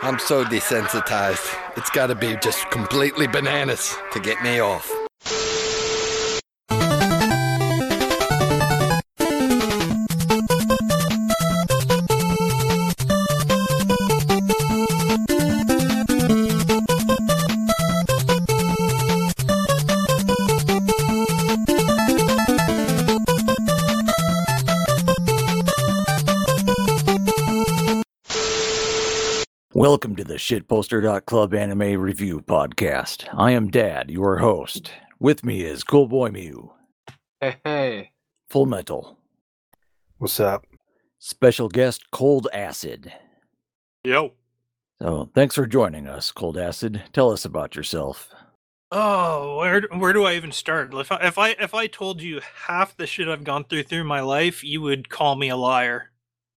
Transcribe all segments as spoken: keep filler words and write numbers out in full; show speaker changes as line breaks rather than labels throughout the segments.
I'm so desensitized. It's gotta be just completely bananas to get me off.
Welcome to the Shitposter dot club anime review podcast. I am Dad, your host. With me is Cool Boy Mew.
Hey, hey.
Full Metal.
What's up?
Special guest Cold Acid.
Yo.
So, thanks for joining us, Cold Acid. Tell us about yourself.
Oh, where where do I even start? If I if I if I told you half the shit I've gone through through my life, you would call me a liar.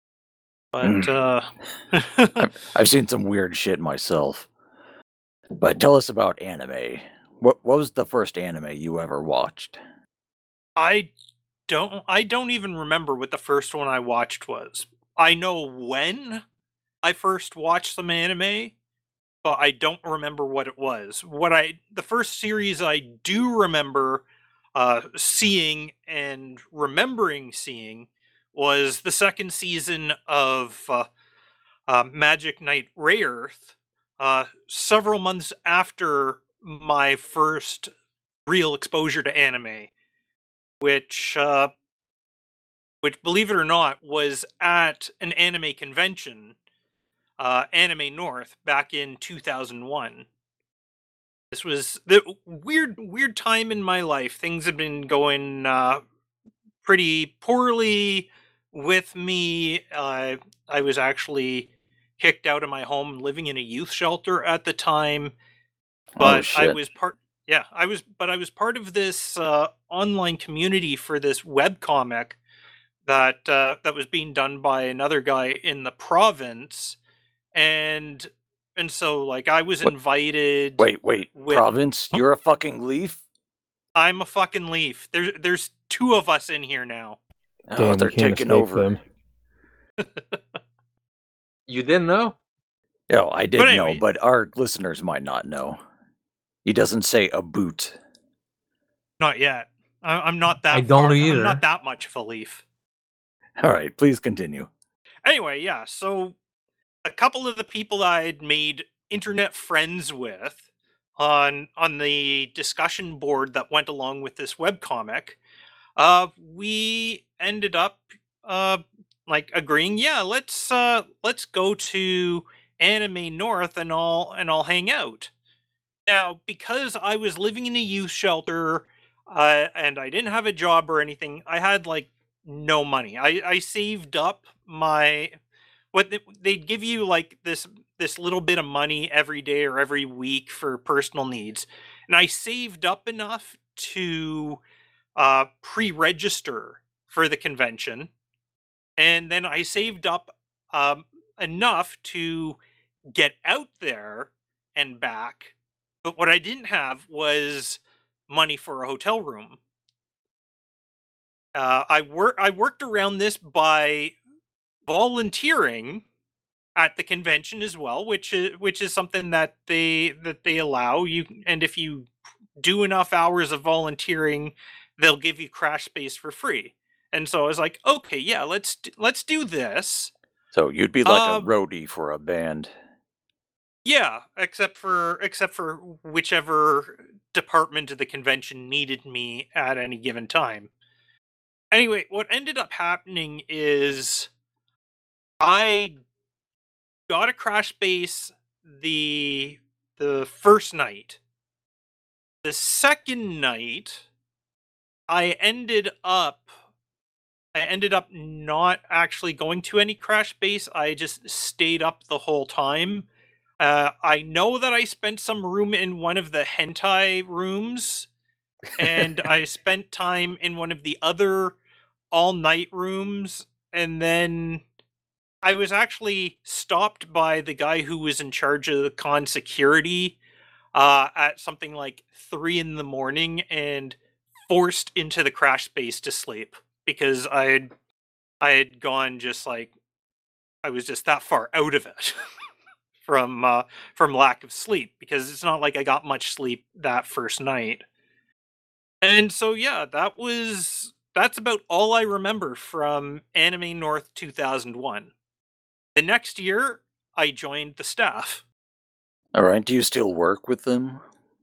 But uh
I've seen some weird shit myself. But tell us about anime. What what was the first anime you ever watched?
I don't I don't even remember what the first one I watched was. I know when I first watched some anime, but I don't remember what it was. What I the first series I do remember uh seeing and remembering seeing was the second season of uh, uh, Magic Knight Rayearth, uh, several months after my first real exposure to anime, which, uh, which, believe it or not, was at an anime convention, uh, Anime North, back in two thousand one. This was the weird, weird time in my life. Things have been going uh, pretty poorly with me. Uh, I was actually kicked out of my home, living in a youth shelter at the time. But
oh,
I was part, yeah, I was, but I was part of this uh, online community for this webcomic that uh, that was being done by another guy in the province, and and so like I was
What?
invited.
Wait, wait,
with,
province? You're a fucking leaf?
I'm a fucking leaf. There's there's two of us in here now.
Oh,
Damn,
they're
you can't
taking
escape
over.
them.
You didn't know?
Oh, I did
But
know,
anyway.
but our listeners might not know. He doesn't say a boot.
Not yet. I, I'm not that.
I don't
far,
either.
I'm not that much of a leaf.
All right, please continue.
Anyway, yeah. So a couple of the people I'd made internet friends with on on the discussion board that went along with this webcomic, uh, we ended up uh, like agreeing, yeah, let's uh, let's go to Anime North and I'll and I'll hang out. Now, because I was living in a youth shelter uh, and I didn't have a job or anything, I had like no money. I, I saved up my what they, they'd give you like this this little bit of money every day or every week for personal needs, and I saved up enough to uh, pre-register for the convention, and then I saved up um, enough to get out there and back. But what I didn't have was money for a hotel room. Uh, I work I worked around this by volunteering at the convention as well, which is which is something that they that they allow you. And if you do enough hours of volunteering, they'll give you crash space for free. And so I was like, okay, yeah, let's let's do this.
So you'd be like
Uh,
a roadie for a band.
Yeah, except for except for whichever department of the convention needed me at any given time. Anyway, what ended up happening is I got a crash base the the first night. The second night, I ended up I ended up not actually going to any crash base. I just stayed up the whole time. Uh, I know that I spent some room in one of the hentai rooms, and I spent time in one of the other all-night rooms, and then I was actually stopped by the guy who was in charge of the con security uh, at something like three in the morning and forced into the crash space to sleep because I had I had gone just like I was just that far out of it from uh, from lack of sleep, because it's not like I got much sleep that first night. And so yeah, that was that's about all I remember from Anime North two thousand one. The next year, I joined the staff.
All right. Do you still work with them?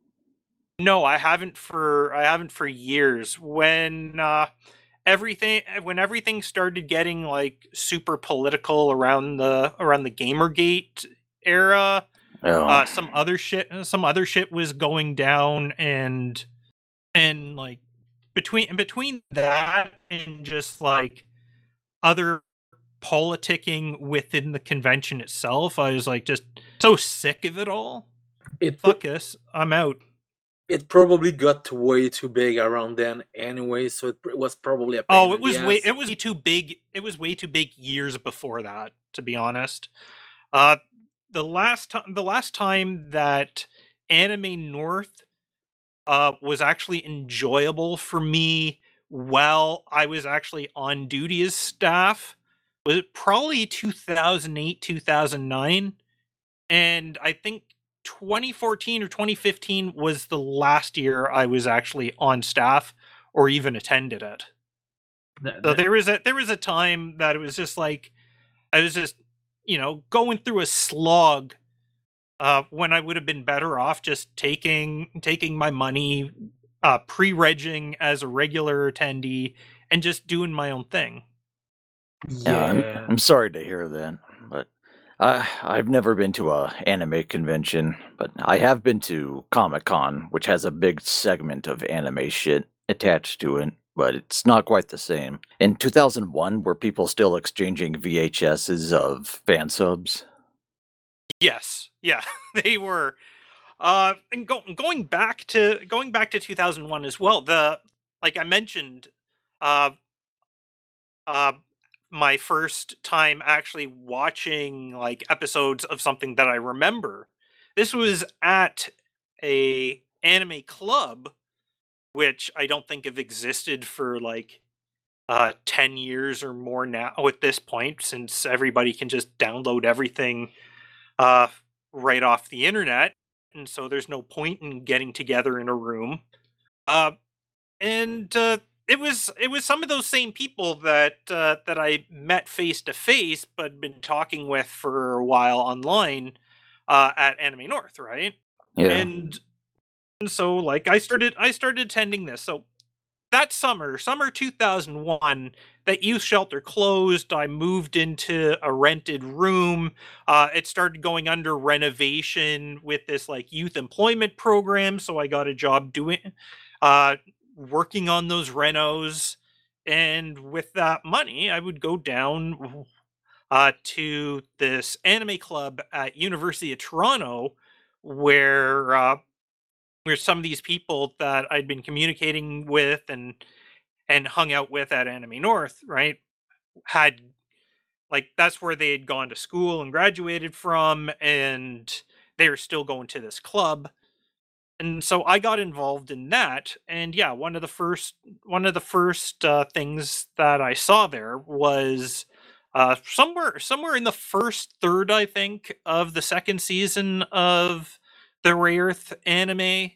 No, I haven't for I haven't for years. When uh, everything when everything started getting like super political around the around the Gamergate era,
Oh,
uh, some other shit some other shit was going down, and and like between between that and just like other politicking within the convention itself, I was like just so sick of it all.
It pro-
Fuck this, I'm out.
it probably got way too big around then anyway, so it pr- was probably a pain
Oh, it
in
was
the
way
ass.
it was too big. It was way too big years before that, to be honest. Uh the last time the last time that Anime North uh was actually enjoyable for me while I was actually on duty as staff was probably two thousand eight, two thousand nine, and I think twenty fourteen or twenty fifteen was the last year I was actually on staff or even attended it.
Th-
So
th-
there was a there was a time that it was just like I was just, you know, going through a slog uh when I would have been better off just taking taking my money, uh pre-regging as a regular attendee and just doing my own thing.
yeah. I'm,
yeah.
I'm sorry to hear that, but I I've never been to a anime convention, but I have been to Comic Con, which has a big segment of anime shit attached to it. But it's not quite the same. In two thousand one, were people still exchanging V H S's of fan subs?
Yes. Yeah, they were. Uh and go, going back to going back to two thousand one as well. The like I mentioned, uh uh my first time actually watching like episodes of something that I remember. This was at a anime club, which I don't think have existed for like uh ten years or more now at this point, since everybody can just download everything uh right off the internet, and so there's no point in getting together in a room. Uh and uh, it was it was some of those same people that uh, that I met face to face, but been talking with for a while online uh, at Anime North, right?
Yeah.
And, and so like I started I started attending this. So that summer, summer two thousand one, that youth shelter closed. I moved into a rented room. Uh, it started going under renovation with this like youth employment program. So I got a job doing, uh, working on those renos. And with that money, I would go down uh, to this anime club at University of Toronto, where uh, where some of these people that I'd been communicating with and and hung out with at Anime North, right, had like that's where they had gone to school and graduated from, and they were still going to this club. And so I got involved in that, and yeah, one of the first one of the first uh, things that I saw there was uh, somewhere somewhere in the first third, I think, of the second season of the Ray Earth anime.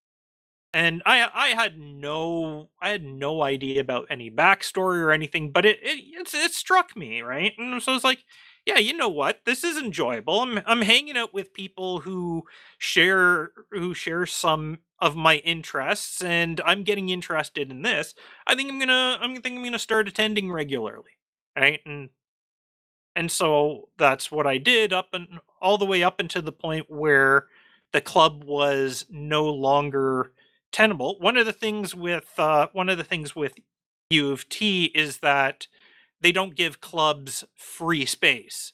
And I I had no I had no idea about any backstory or anything, but it it it's, it struck me, right? And so it's like, yeah, you know what? This is enjoyable. I'm I'm hanging out with people who share who share some of my interests, and I'm getting interested in this. I think I'm gonna I'm think I'm gonna start attending regularly, right? And and so that's what I did up and all the way up until the point where the club was no longer tenable. One of the things with uh, one of the things with U of T is that they don't give clubs free space.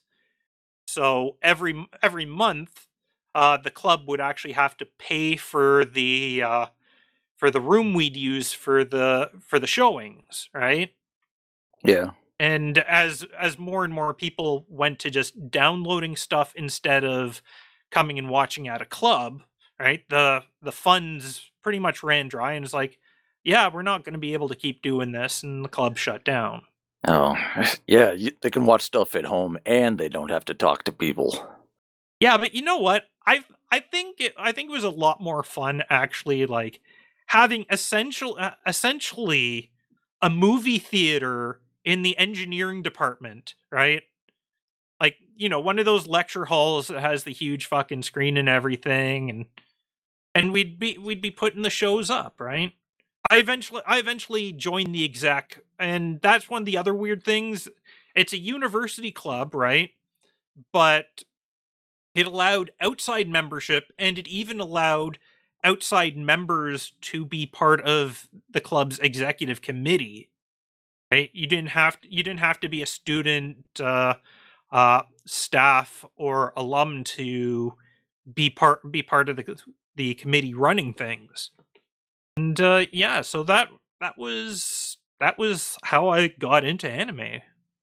So every every month, uh, the club would actually have to pay for the uh, for the room we'd use for the for the showings, right?
Yeah.
And as as more and more people went to just downloading stuff instead of coming and watching at a club, right, the the funds pretty much ran dry, and it's like, yeah, we're not going to be able to keep doing this, and the club shut down.
Oh, yeah. You, they can watch stuff at home, and they don't have to talk to people.
Yeah, but you know what? I I think it, I think it was a lot more fun actually, like having essential uh, essentially a movie theater in the engineering department, right? Like, you know, one of those lecture halls that has the huge fucking screen and everything, and and we'd be we'd be putting the shows up, right? I eventually I eventually joined the exec, and that's one of the other weird things. It's a university club, right? But it allowed outside membership, and it even allowed outside members to be part of the club's executive committee. Right? You didn't have to, you didn't have to be a student, uh, uh, staff, or alum to be part be part of the the committee running things. And uh, yeah, so that that was that was how I got into anime.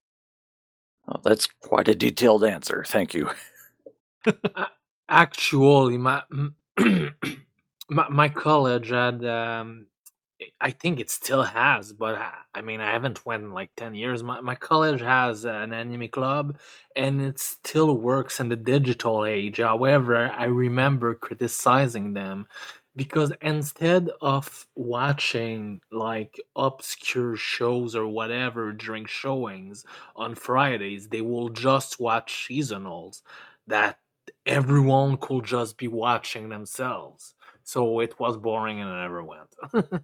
Oh, that's quite a detailed answer. Thank you.
A- Actually, my my, my college had um, I think it still has, but I, I mean, I haven't went in like ten years. My, my college has an anime club and it still works in the digital age. However, I remember criticizing them because instead of watching like obscure shows or whatever during showings on Fridays, they will just watch seasonals that everyone could just be watching themselves. So it was boring and I never went.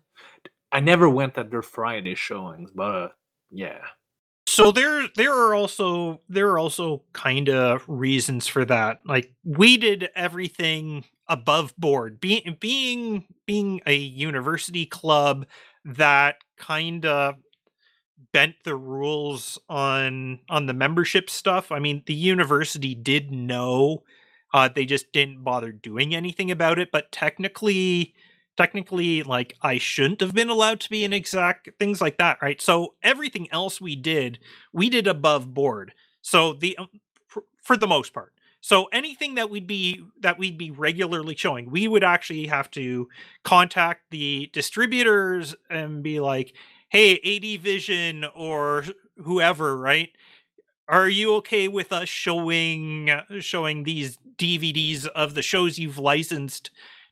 I never went at their Friday showings, but uh, yeah.
So there there are also there are also kind of reasons for that. Like we did everything above board. Being being being a university club that kind of bent the rules on on the membership stuff. I mean, the university did know, uh, they just didn't bother doing anything about it. But technically, technically, like I shouldn't have been allowed to be an exec, things like that, right? So everything else we did, we did above board. So the um, for, for the most part. So anything that we'd be that we'd be regularly showing, we would actually have to contact the distributors and be like, hey, A D Vision or whoever, right? Are you okay with us showing uh, showing these D V Ds of the shows you've licensed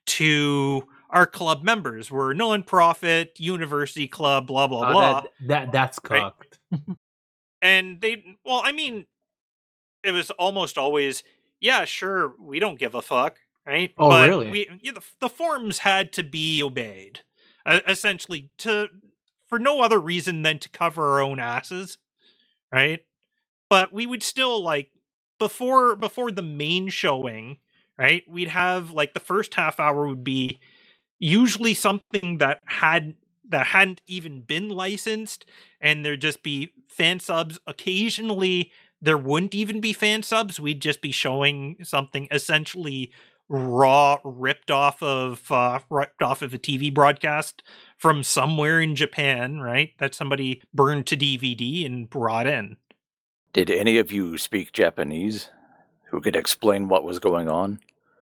to our club members? We're a non-profit university club, blah blah
Uh, that
blah,
that that's
right?
cocked.
And they, well, I mean, it was almost always, yeah, sure, we don't give a fuck, right?
Oh,
But
really?
we, yeah, the, the forms had to be obeyed, uh, essentially, to for no other reason than to cover our own asses, right? But we would still like before before the main showing, right? We'd have like the first half hour would be usually something that had that hadn't even been licensed, and there'd just be fan subs. Occasionally there wouldn't even be fan subs. We'd just be showing something essentially raw, ripped off of uh ripped off of a T V broadcast from somewhere in Japan, right? That somebody burned to D V D and brought in.
Did any of you speak Japanese who could explain what was going on?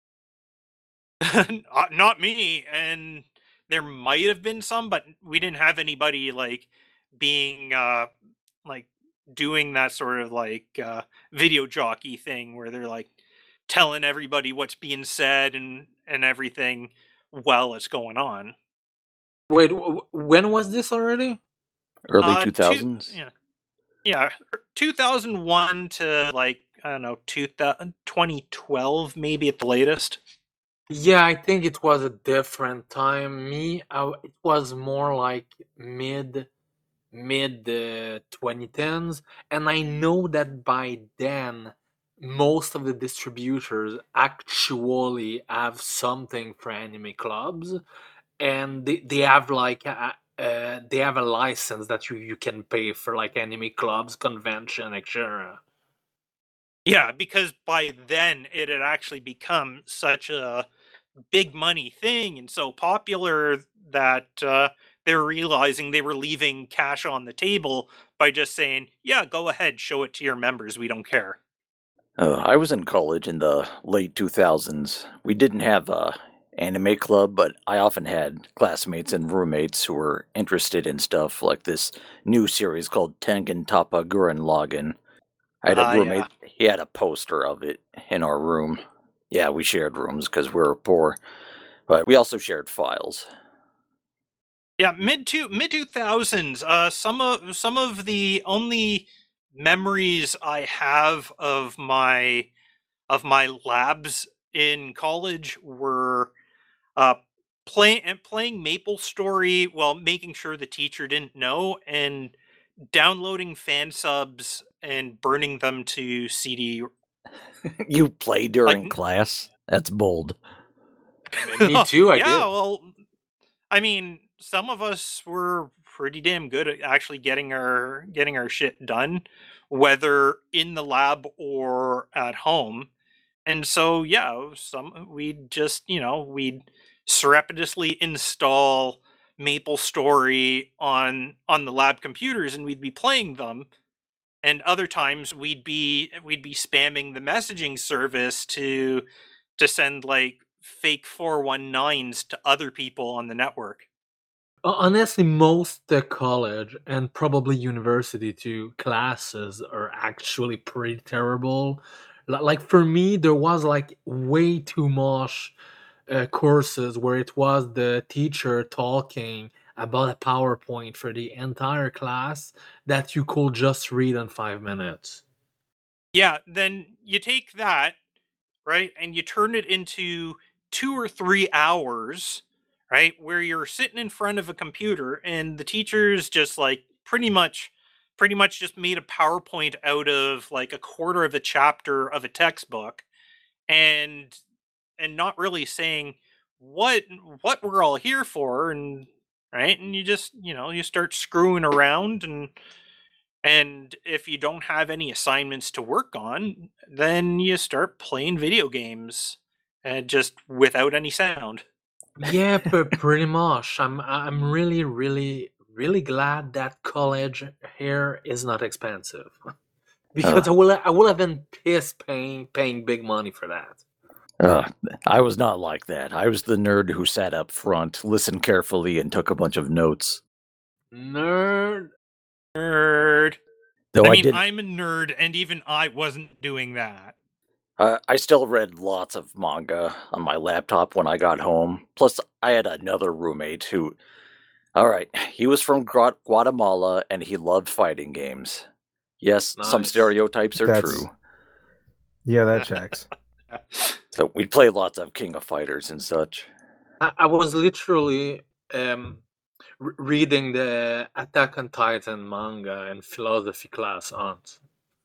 Uh, not me, and there might have been some, but we didn't have anybody like being uh like doing that sort of like uh video jockey thing where they're like telling everybody what's being said and and everything while it's going on.
Wait, w- when was this already?
Early
Uh two
two thousands?
yeah. Yeah, two thousand one to like I don't know, two thousand, twenty twelve maybe at the latest.
Yeah, I think it was a different time. Me, I, w- it was more like mid mid uh, twenty tens, and I know that by then most of the distributors actually have something for anime clubs, and they, they have like a, uh, they have a license that you, you can pay for like anime clubs, convention, et cetera.
Yeah, because by then it had actually become such a big money thing and so popular that uh, they were realizing they were leaving cash on the table by just saying, "Yeah, go ahead, show it to your members. We don't care."
Uh, I was in college in the late two thousands. We didn't have a anime club, but I often had classmates and roommates who were interested in stuff like this new series called Tengen Toppa Gurren Lagann. I had a
Ah,
roommate.
yeah.
He had a poster of it in our room. Yeah, we shared rooms because we were poor, but we also shared files.
Yeah, mid two mid two thousands. Uh, some of some of the only memories I have of my of my labs in college were uh playing and playing Maple Story while making sure the teacher didn't know, and downloading fan subs and burning them to C D.
You play
Like,
during class? That's bold.
Me too, I
yeah,
did.
well, I mean, some of us were pretty damn good at actually getting our getting our shit done, whether in the lab or at home. And so, yeah, some we'd just, you know, we'd surreptitiously install Maple Story on on the lab computers, and we'd be playing them. And other times we'd be we'd be spamming the messaging service to to send like fake four one nines to other people on the network.
Ho- Honestly, most uh, college and probably university too classes are actually pretty terrible. Li- Like for me, there was like way too much uh, courses where it was the teacher talking about a PowerPoint for the entire class that you could just read in five minutes.
Yeah, then you take that, right, and you turn it into two or three hours, right, where you're sitting in front of a computer and the teacher's just like pretty much pretty much just made a PowerPoint out of like a quarter of a chapter of a textbook, and and not really saying what what we're all here for, and right, and you just, you know, you start screwing around, and and if you don't have any assignments to work on, then you start playing video games and just without any sound.
Yeah, but pretty much. I'm I'm really really really glad that college here is not expensive because I
Uh,
will I will have been pissed paying paying big money for that.
uh, I was not like that. I was the nerd who sat up front, listened carefully, and took a bunch of notes.
Nerd.
Nerd.
Though
I
I
mean,
did,
I'm a nerd, and even I wasn't doing that.
uh, I still read lots of manga on my laptop when I got home. Plus, I had another roommate who, all right, he was from Gua- Guatemala and he loved fighting games. Yes, some
Nice.
stereotypes are
That's-
true.
Yeah, that checks.
So we'd play lots of King of Fighters and such.
I, I was literally um re- reading the Attack on Titan manga in philosophy class once.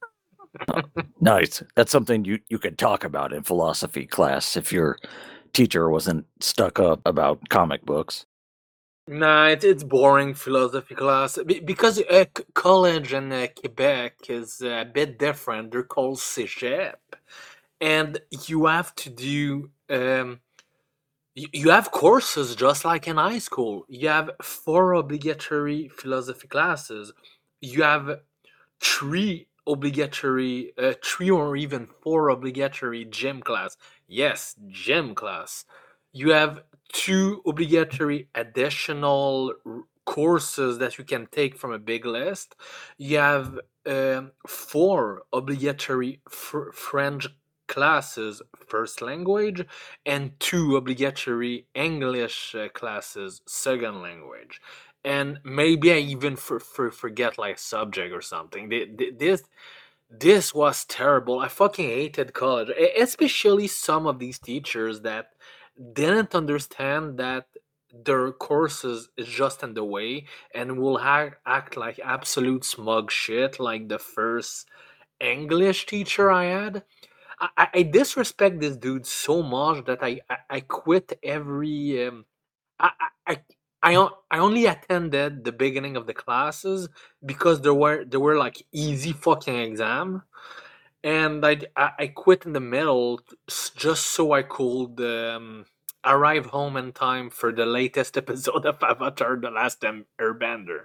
Nice. That's something you, you could talk about in philosophy class if your teacher wasn't stuck up about comic books.
Nah, it, it's boring philosophy class Be- because uh, c- college in uh, Quebec is a bit different. They're called cégep, and you have to do um, you, you have courses just like in high school. You have four obligatory philosophy classes. You have three obligatory, uh, three or even four obligatory gym class. Yes, gym class. You have two obligatory additional r- courses that you can take from a big list. You have um, four obligatory fr- French classes, first language, and two obligatory English uh, classes, second language. And maybe I even for, for, forget like subject or something. Th- th- This this was terrible. I fucking hated college, e- especially some of these teachers that didn't understand that their courses is just in the way and will ha- act like absolute smug shit, like the first English teacher I had. I, I I disrespect this dude so much that I I, I quit every um, I I I I on- I only attended the beginning of the classes because there were there were like easy fucking exam, and I I, I quit in the middle s- just so I could um, arrive home in time for the latest episode of Avatar: The Last Air- Airbender.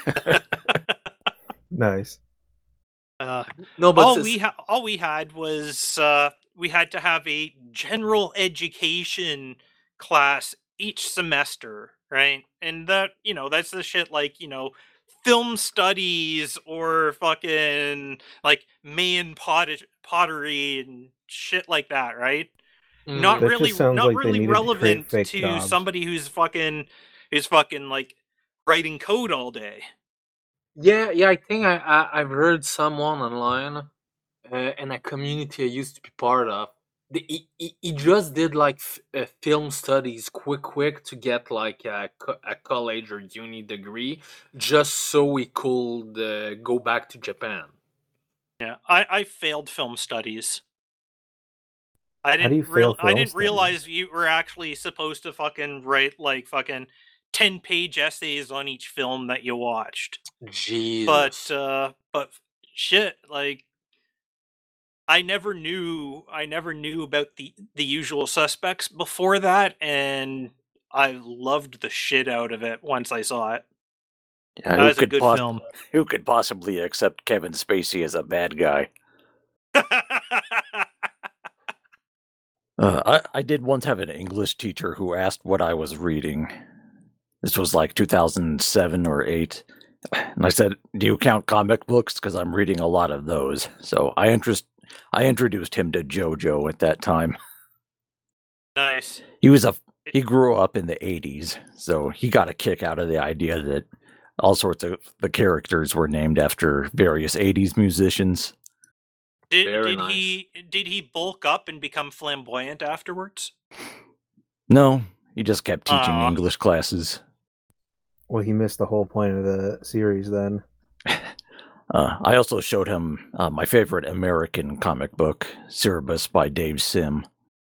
Nice.
Uh,
No, but
all
s-
we ha- all we had was uh, we had to have a general education class each semester, right? And that, you know, that's the shit like, you know, film studies or fucking like Mayan pot- pottery and shit like that, right?
Mm.
Not
That
really,
just sounds
not
like they
really
needed to create
relevant
fake
to
jobs.
somebody who's fucking, who's fucking like writing code all day.
Yeah, yeah. I think I, I I've heard someone online uh, in a community I used to be part of. The, he, he, he just did like f- uh, film studies quick quick to get like a, co- a college or uni degree just so he could uh, go back to Japan.
Yeah, I, I failed film studies. I
How do
didn't
you
real
fail
I
film
didn't realize
studies?
you were actually supposed to fucking write like fucking ten page essays on each film that you watched.
Jesus.
But uh but shit, like I never knew I never knew about the the usual suspects before that, and I loved the shit out of it once I saw it.
Yeah,
That
who
was a
could
good
poss-
film.
who could possibly accept Kevin Spacey as a bad guy? Uh, I, I did once have an English teacher who asked what I was reading. This was like two thousand seven or eight. And I said, "Do you count comic books? Because I'm reading a lot of those." So I interest I introduced him to JoJo at that time.
Nice.
He was a he grew up in the eighties, so he got a kick out of the idea that all sorts of the characters were named after various eighties musicians.
Did
Very
did
nice.
he did he bulk up and become flamboyant afterwards?
No, he just kept teaching
Aw.
English classes.
Well, he missed the whole point of the series then.
Uh, I also showed him uh, my favorite American comic book, Cerebus by Dave Sim.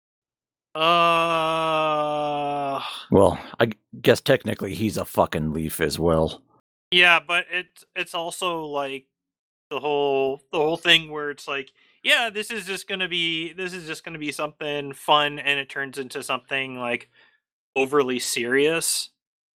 Uh
Well, I guess technically he's a fucking leaf as well.
yeah, but it's it's also like the whole the whole thing where it's like, yeah, this is just gonna be this is just gonna be something fun, and it turns into something like overly serious.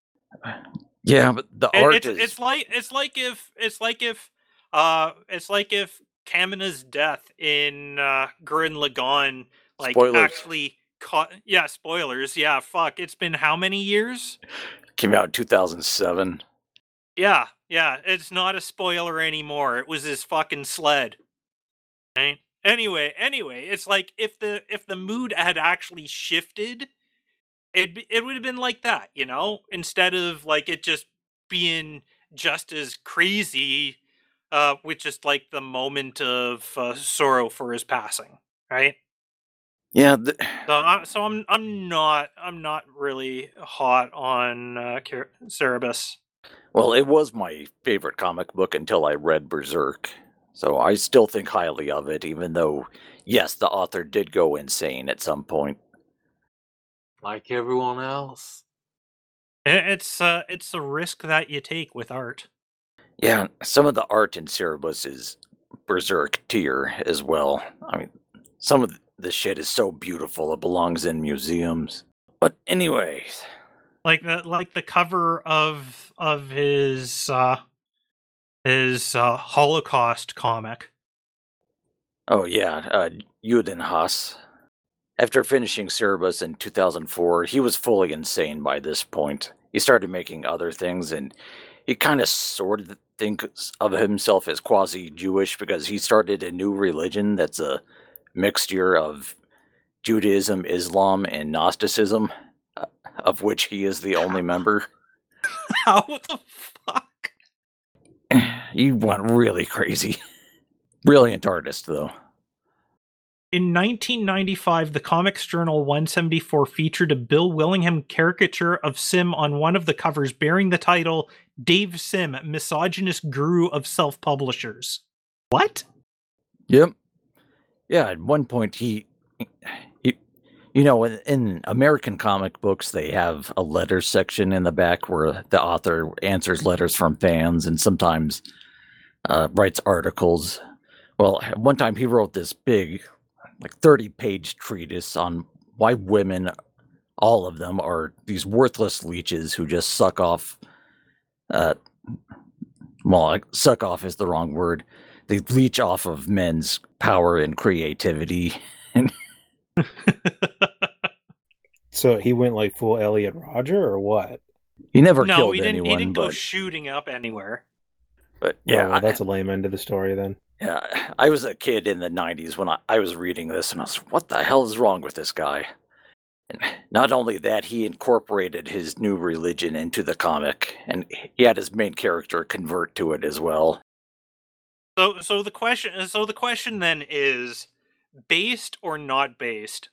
Yeah, but the
It,
art
it's
is
it's like it's like if it's like if uh it's like if Kamina's death in uh Gurren Lagann like
Spoilers.
actually caught yeah, spoilers, yeah, fuck. It's been how many years?
came out in two thousand seven.
Yeah, yeah, it's not a spoiler anymore. It was his fucking sled. Right? Anyway, anyway, it's like if the if the mood had actually shifted, it it would have been like that, you know, instead of like it just being just as crazy, uh, with just like the moment of uh, sorrow for his passing, right?
Yeah, th-
So, I, so I'm I'm not I'm not really hot on uh, Cer- Cerebus.
well, it was my favorite comic book until I read Berserk. So I still think highly of it, even though, yes, the author did go insane at some point.
Like everyone else.
I- It's uh, it's a risk that you take with art.
Yeah, some of the art in Cerebus is Berserk tier as well. I mean, some of the shit is so beautiful it belongs in museums. But anyway,
Like the like the cover of of his uh, his uh, Holocaust comic.
oh yeah, uh, Juden Haas. After finishing Cerebus in two thousand four, he was fully insane by this point. He started making other things, and he kind of sort of thinks of himself as quasi-Jewish because he started a new religion that's a mixture of Judaism, Islam, and Gnosticism, uh, of which he is the only member.
How the fuck?
He went really crazy. Brilliant artist, though.
In nineteen ninety-five, the Comics Journal one seventy-four featured a Bill Willingham caricature of Sim on one of the covers bearing the title Dave Sim, Misogynist Guru of Self-Publishers. What?
Yep. Yeah, at one point he, he you know, in, in American comic books, they have a letter section in the back where the author answers letters from fans and sometimes uh, writes articles. Well, at one time he wrote this big, like thirty-page treatise on why women, all of them, are these worthless leeches who just suck off. Uh, well, like, suck off is the wrong word. They leech off of men's power and creativity.
So he went like full Elliot Roger or what?
He never
No,
killed
he didn't.
anyone,
He didn't go
but
shooting up anywhere.
But
Yeah,
yeah,
well,
I,
that's a lame end to the story then.
yeah, I was a kid in the nineties when I, I was reading this, and I was, what the hell is wrong with this guy? And not only that, he incorporated his new religion into the comic, and he had his main character convert to it as well.
So, so the question, so the question then is, based or not based?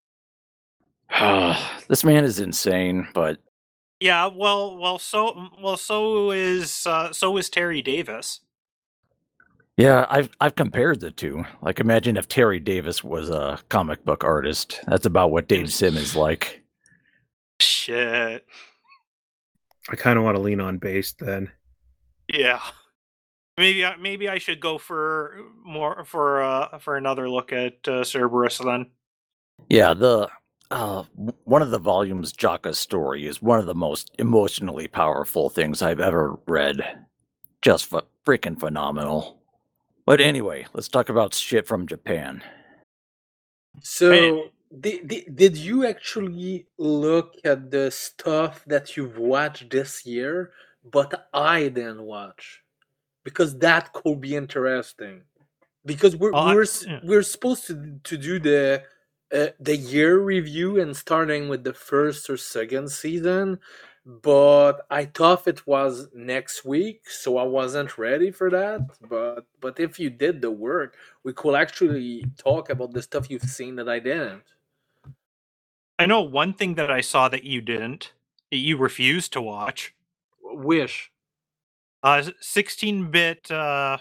This man is insane, but
Yeah, well, well, so, well, so is, uh, so is Terry Davis.
yeah, I've I've compared the two. Like, imagine if Terry Davis was a comic book artist. That's about what Dave Sim is like.
Shit.
I kind of want to lean on based then.
Yeah. Maybe, I, maybe I should go for more for uh for another look at uh, Cerberus then.
Yeah, the uh, w- one of the volumes, Jaka's story, is one of the most emotionally powerful things I've ever read. Just f- freaking phenomenal. But anyway, let's talk about shit from Japan.
So, did, did, did you actually look at the stuff that you've watched this year, but I didn't watch? Because that could be interesting. Because we're
Well, I-
we're s-
yeah.
we're supposed to to do the uh, the year review and starting with the first or second season, but I thought it was next week, so I wasn't ready for that. But but if you did the work, we could actually talk about the stuff you've seen that I didn't.
I know one thing that I saw that you didn't, that you refused to watch.
Wish.
Uh, sixteen-bit. Uh,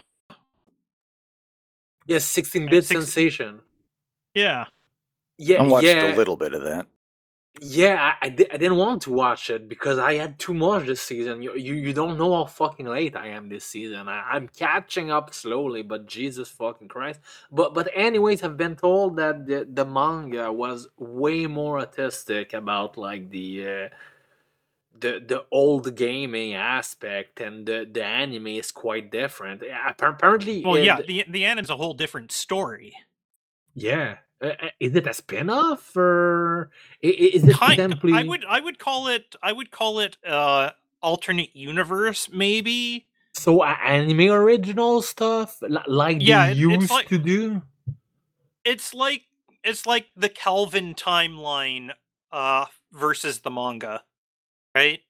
Yes, sixteen-bit
six-
sensation.
yeah.
Yeah,
I watched
yeah.
a little bit of that.
Yeah, I, I, di- I didn't want to watch it because I had too much this season. You you, you don't know how fucking late I am this season. I, I'm catching up slowly, but Jesus fucking Christ. But but anyways, I've been told that the, the manga was way more artistic about like the uh, the the old gaming aspect, and the, the anime is quite different. Yeah, appa- apparently,
Well,
uh,
yeah.
th-
The the anime's a whole different story.
yeah. Uh, uh, is it a spin-off or i- i- is it
Kind.
simply?
I would. I would call it. I would call it. Uh, alternate universe, maybe.
So uh, anime original stuff, li- like
Yeah,
they
it- it's
used
like-
to do.
It's like it's like the Calvin timeline uh versus the manga, right?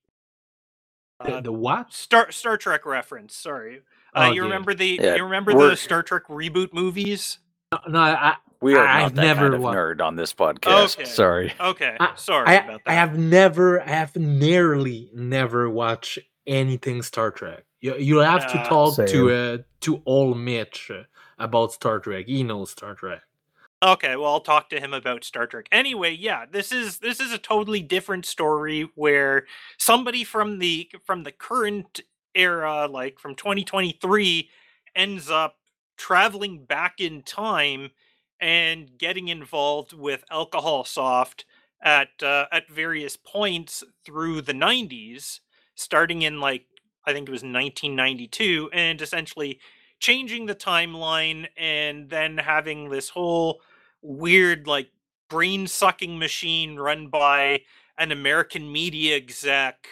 The,
Uh,
the what?
Star Star Trek reference. Sorry. Uh,
Oh,
you
dear.
remember the
Yeah,
you remember
we're-
the Star Trek reboot movies?
No, no, I,
We are
I've
not that
never
kind of
wa-
nerd on this podcast.
Okay.
Sorry.
Okay,
I,
sorry
I,
about that.
I have never, I have nearly never watched anything Star Trek. You you'll have to
Uh,
talk to
Same.
uh, to old Mitch uh, about Star Trek. He knows Star Trek.
Okay, well, I'll talk to him about Star Trek. Anyway, yeah, this is this is a totally different story where somebody from the from the current era, like from twenty twenty-three, ends up traveling back in time and getting involved with Alcohol Soft at uh, at various points through the nineties, starting in like I think it was nineteen ninety-two, and essentially changing the timeline and then having this whole weird like brain sucking machine run by an American media exec,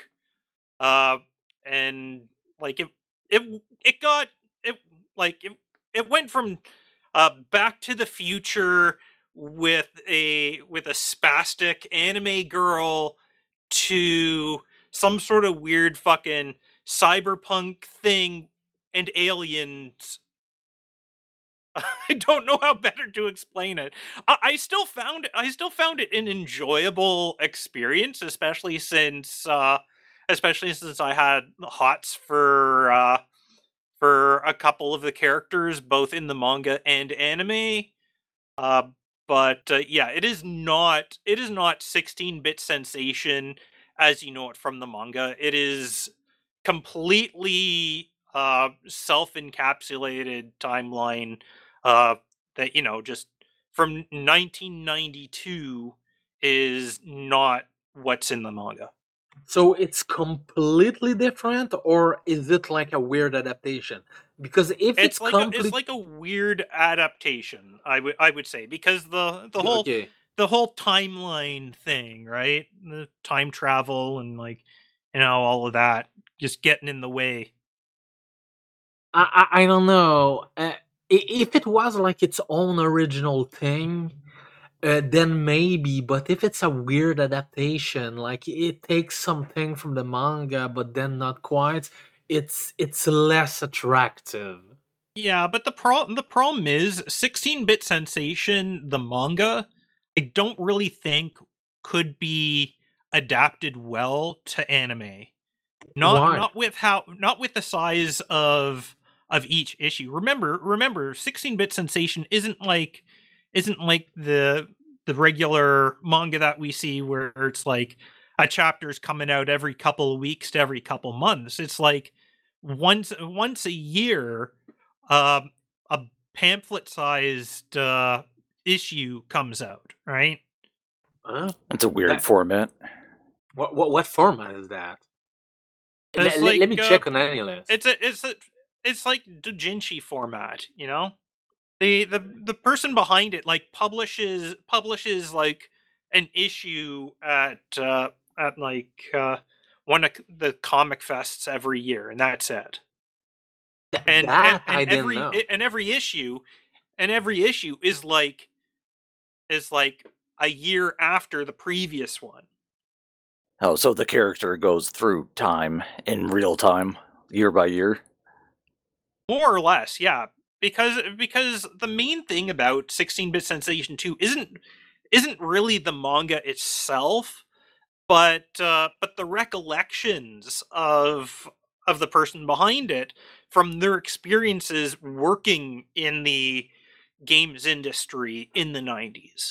uh and like it it it got it like it, it went from uh Back to the Future with a with a spastic anime girl to some sort of weird fucking cyberpunk thing and aliens. I don't know how better to explain it. I, I still found it. I still found it an enjoyable experience, especially since, uh, especially since I had hots for uh, for a couple of the characters, both in the manga and anime. Uh, but uh, yeah, it is not. It is not sixteen-bit sensation as you know it from the manga. It is completely uh, self-encapsulated timeline uh, that you know just from nineteen ninety-two is not what's in the manga.
So it's completely different, or is it like a weird adaptation? Because if
It's
it's,
like a,
complete,
it's like a weird adaptation. I would I would say because the the whole
okay,
the whole timeline thing, right? The time travel and like you know all of that just getting in the way.
I I, I don't know. Uh, i- if it was like its own original thing, uh, then maybe. But if it's a weird adaptation, like it takes something from the manga, but then not quite, it's it's less attractive.
Yeah, but the problem the problem is sixteen-bit Sensation, the manga, I don't really think could be adapted well to anime. Not
Why?
not with how not with the size of of each issue. Remember, remember sixteen-bit Sensation isn't like isn't like the the regular manga that we see where it's like a chapter's coming out every couple of weeks to every couple months. It's like once once a year, um, a pamphlet-sized uh, issue comes out, right?
Huh?
It's a weird
That
format.
what what what format is that?
It's
Let, let, let me
like uh,
check on any list.
it's a it's a it's like doujinshi format, you know. The the the person behind it like publishes publishes like an issue at uh, at like uh, one of the comic fests every year, and that's it.
Th-
And and
that
and
I didn't
every
know.
and every issue and every issue is like is like a year after the previous one.
Oh, so the character goes through time in real time, year by year.
More or less, yeah. Because because the main thing about sixteen-bit Sensation two isn't isn't really the manga itself, but uh, but the recollections of of the person behind it from their experiences working in the games industry in the nineties.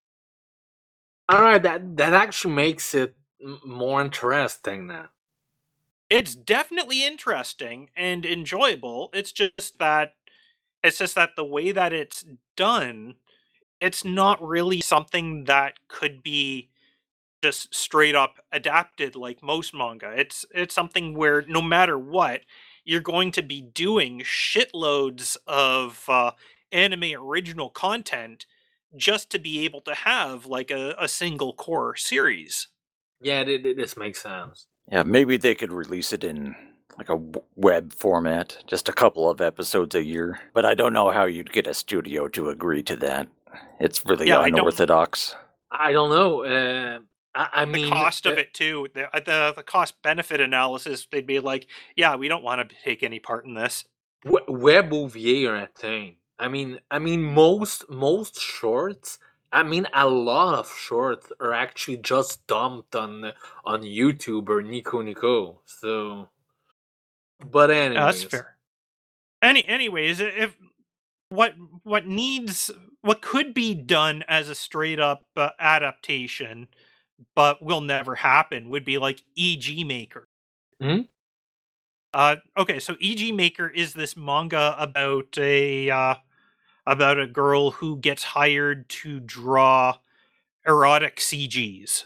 All right, that that actually makes it m- more interesting now.
It's definitely interesting and enjoyable. It's just that it's just that the way that it's done, it's not really something that could be just straight up adapted like most manga. It's it's something where no matter what, you're going to be doing shitloads of uh, anime original content just to be able to have like a, a single core series.
Yeah, th- th- this makes sense.
Yeah, maybe they could release it in like a w- web format, just a couple of episodes a year. But I don't know how you'd get a studio to agree to that. It's really
Yeah, I don't.
unorthodox.
I don't know. Uh, I, I
The
mean,
cost of
uh,
it too, the uh, the, the cost benefit analysis, they'd be like, yeah, we don't want to take any part in this.
w- web O V A are a thing. I mean, I mean, most most shorts. I mean, a lot of shorts are actually just dumped on on YouTube or Nico Nico. So, but
Yeah, that's
anyways,
fair. Any anyways, if what what needs what could be done as a straight up uh, adaptation but will never happen would be like E G Maker.
Hmm?
Uh okay, so E G Maker is this manga about a uh about a girl who gets hired to draw erotic C Gs.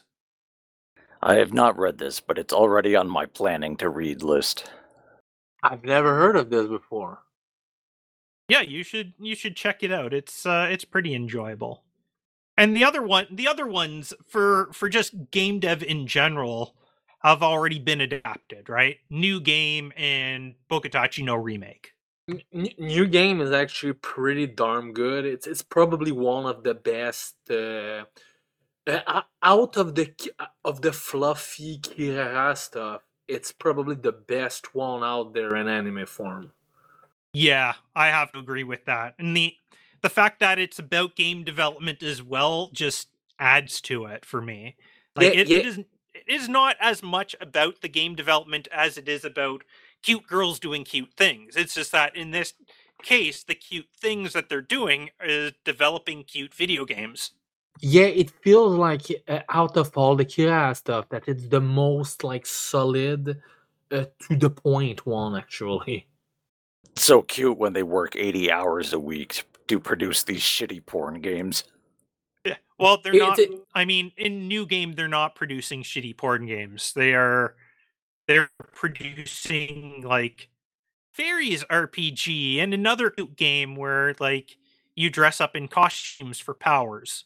I have not read this, but it's already on my planning to read list.
I've never heard of this before.
Yeah, you should you should check it out. It's uh it's pretty enjoyable. And the other one, the other ones for for just game dev in general have already been adapted, right? New Game and Bokatachi no Remake.
N- n- New Game is actually pretty darn good. It's it's probably one of the best uh, uh, out of the ki- uh, of the fluffy Kirara stuff. It's probably the best one out there in anime form.
Yeah, I have to agree with that. And the the fact that it's about game development as well just adds to it for me. Like
Yeah,
it,
yeah,
it is it is not as much about the game development as it is about cute girls doing cute things. It's just that in this case, the cute things that they're doing is developing cute video games.
yeah. It feels like uh, out of all the Kirara stuff, that it's the most like solid, uh, to the point one actually.
It's so cute when they work eighty hours a week to produce these shitty porn games.
Yeah. Well, they're
It's
not.
it,
I mean, in New Game, they're not producing shitty porn games. They are. They're producing like Fairies R P G and another cute game where like you dress up in costumes for powers.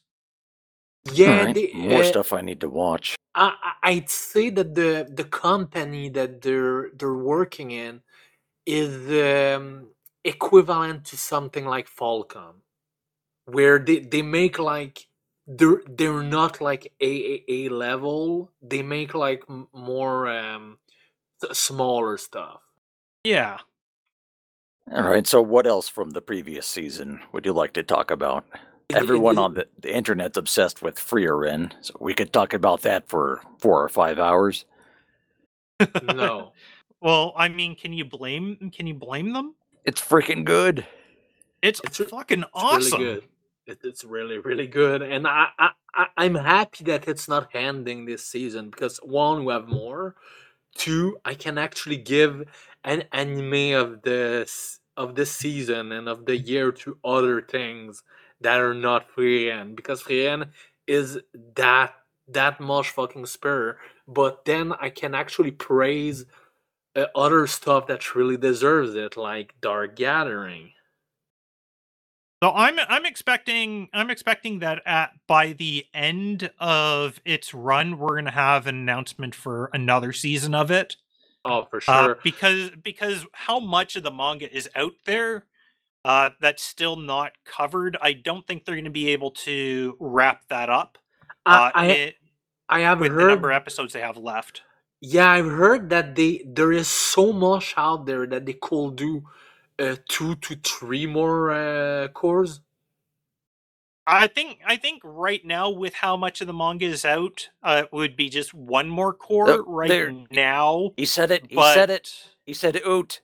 yeah.
Alright,
The,
more
uh,
stuff I need to watch.
I, I- I'd say that the the company that they're they're working in, is um, equivalent to something like Falcom, where they, they make like they're they're not like A A A level. They make like m- more um, s- smaller stuff.
Yeah.
All right. So, what else from the previous season would you like to talk about?
It- it-
Everyone
it-
on the, the internet's obsessed with Freerin, so we could talk about that for four or five hours.
No.
Well, I mean, can you blame can you blame them?
It's freaking good.
It's,
It's re-
fucking
It's
awesome.
really good. It, it's really, really good, and I, I, I, I'm happy that it's not ending this season because one, we have more. Two, I can actually give an anime of this of this season and of the year to other things that are not Frieren, because Frieren is that that much fucking spur. But then I can actually praise uh, other stuff that really deserves it, like Dark Gathering.
So I'm I'm expecting I'm expecting that at by the end of its run, we're gonna have an announcement for another season of it.
Oh, for
Uh,
sure.
because because how much of the manga is out there uh, that's still not covered, I don't think they're going to be able to wrap that up uh,
I, I,
it,
I have
with the number of
heard.
episodes they have left.
Yeah, I've heard that they there is so much out there that they could do uh, two to three more uh, cores.
I think I think right now with how much of the manga is out, uh, it would be just one more core
Uh,
right
there-
now.
He said it. He
But
said it. He said oot.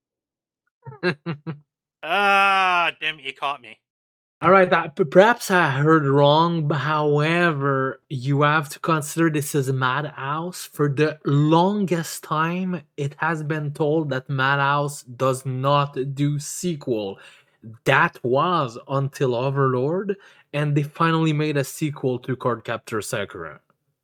ah, damn it, you caught me.
All right, uh, p- perhaps I heard wrong, but however, you have to consider this is Madhouse. For the longest time, it has been told that Madhouse does not do sequel. That was until Overlord, and they finally made a sequel to Cardcaptor Sakura.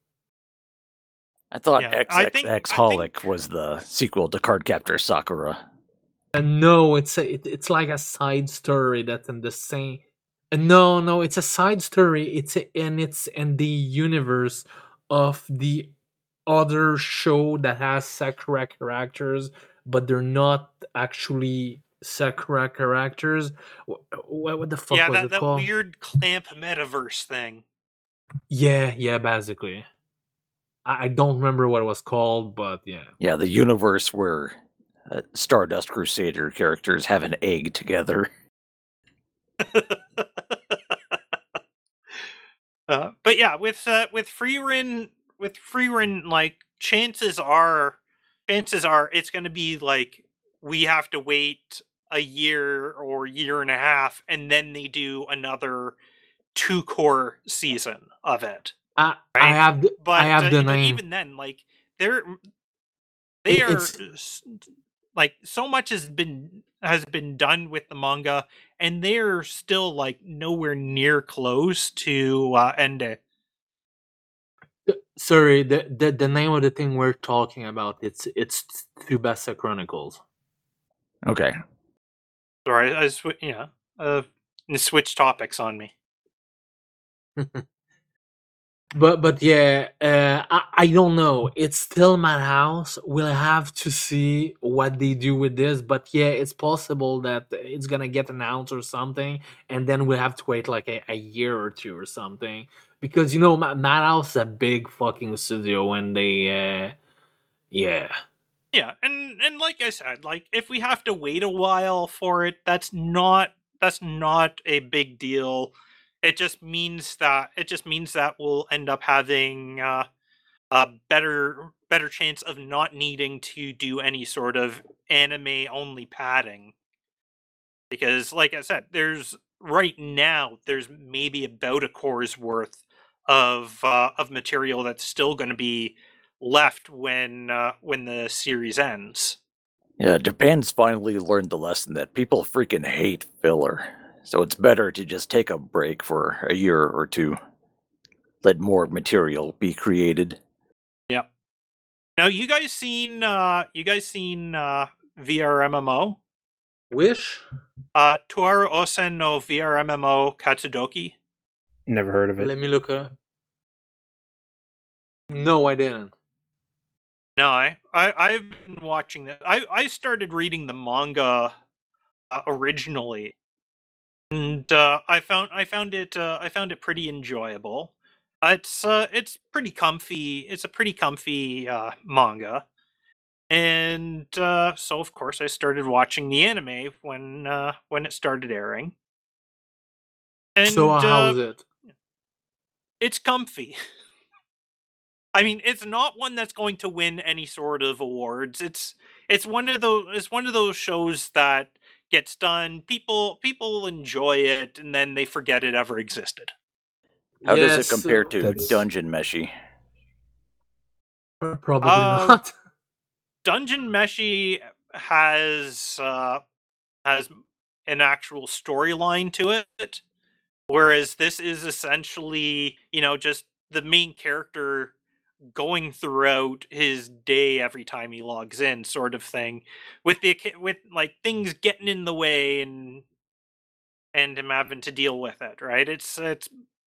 I thought
Yeah, I think- I
X X X Holic was the sequel to Cardcaptor Sakura.
And no, it's a, it, it's like a side story that's in the same. uh, No, no, it's a side story. It's a, and it's in the universe of the other show that has Sakura characters, but they're not actually Sakura characters. What, what the fuck
Yeah,
was
that,
it
that
called?
weird clamp metaverse thing.
Yeah, yeah, basically. I, I don't remember what it was called, but yeah.
Yeah, the universe where uh, Stardust Crusader characters have an egg together.
Uh, but yeah, with uh, with Freerin, with Freerin, like chances are, chances are it's going to be like we have to wait a year or year and a half, and then they do another two core season of it.
I, I
Right?
have the,
But,
I have
uh,
the
but
name.
even then, like they're they
It-
are
it's-
s- like so much has been has been done with the manga, and they're still like nowhere near close to uh, end it.
Sorry, the, the the name of the thing we're talking about, it's it's Tsubasa Chronicles.
Okay.
Sorry, I sw- yeah, uh, switch topics on me.
But but yeah, uh, I I don't know. It's still Madhouse. We'll have to see what they do with this. But yeah, it's possible that it's gonna get announced or something, and then we'll have to wait like a, a year or two or something. Because you know, Ma- Madhouse is a big fucking studio, and they, uh, yeah.
Yeah, and and like I said, like if we have to wait a while for it, that's not that's not a big deal. It just means that it just means that we'll end up having uh, a better better chance of not needing to do any sort of anime only padding. Because like I said, there's right now there's maybe about a core's worth of uh, of material that's still going to be left when uh, when the series ends.
Yeah, Japan's finally learned the lesson that people freaking hate filler. So it's better to just take a break for a year or two. Let more material be created.
Yep. Now you guys seen uh you guys seen uh V R M M O?
Wish?
Uh Toaru Osen no V R M M O Katsudoki?
Never heard of it.
Let me look up. No, I didn't.
No, I, I I've been watching that. I I started reading the manga uh, originally, and uh, I found I found it uh, I found it pretty enjoyable. Uh, it's uh, it's pretty comfy. It's a pretty comfy uh, manga, and uh, so of course I started watching the anime when uh, when it started airing,
So
and
uh, how
uh,
is it?
it's comfy. I mean, it's not one that's going to win any sort of awards. It's it's one of those it's one of those shows that gets done. People people enjoy it, and then they forget it ever existed.
How does it
Yes,
compare
uh,
to
That's-
Dungeon Meshi?
probably
Uh,
not.
Dungeon Meshi has uh, has an actual storyline to it, whereas this is essentially, you know, just the main character going throughout his day every time he logs in, sort of thing, with the with like things getting in the way and and him having to deal with it. Right? It's it's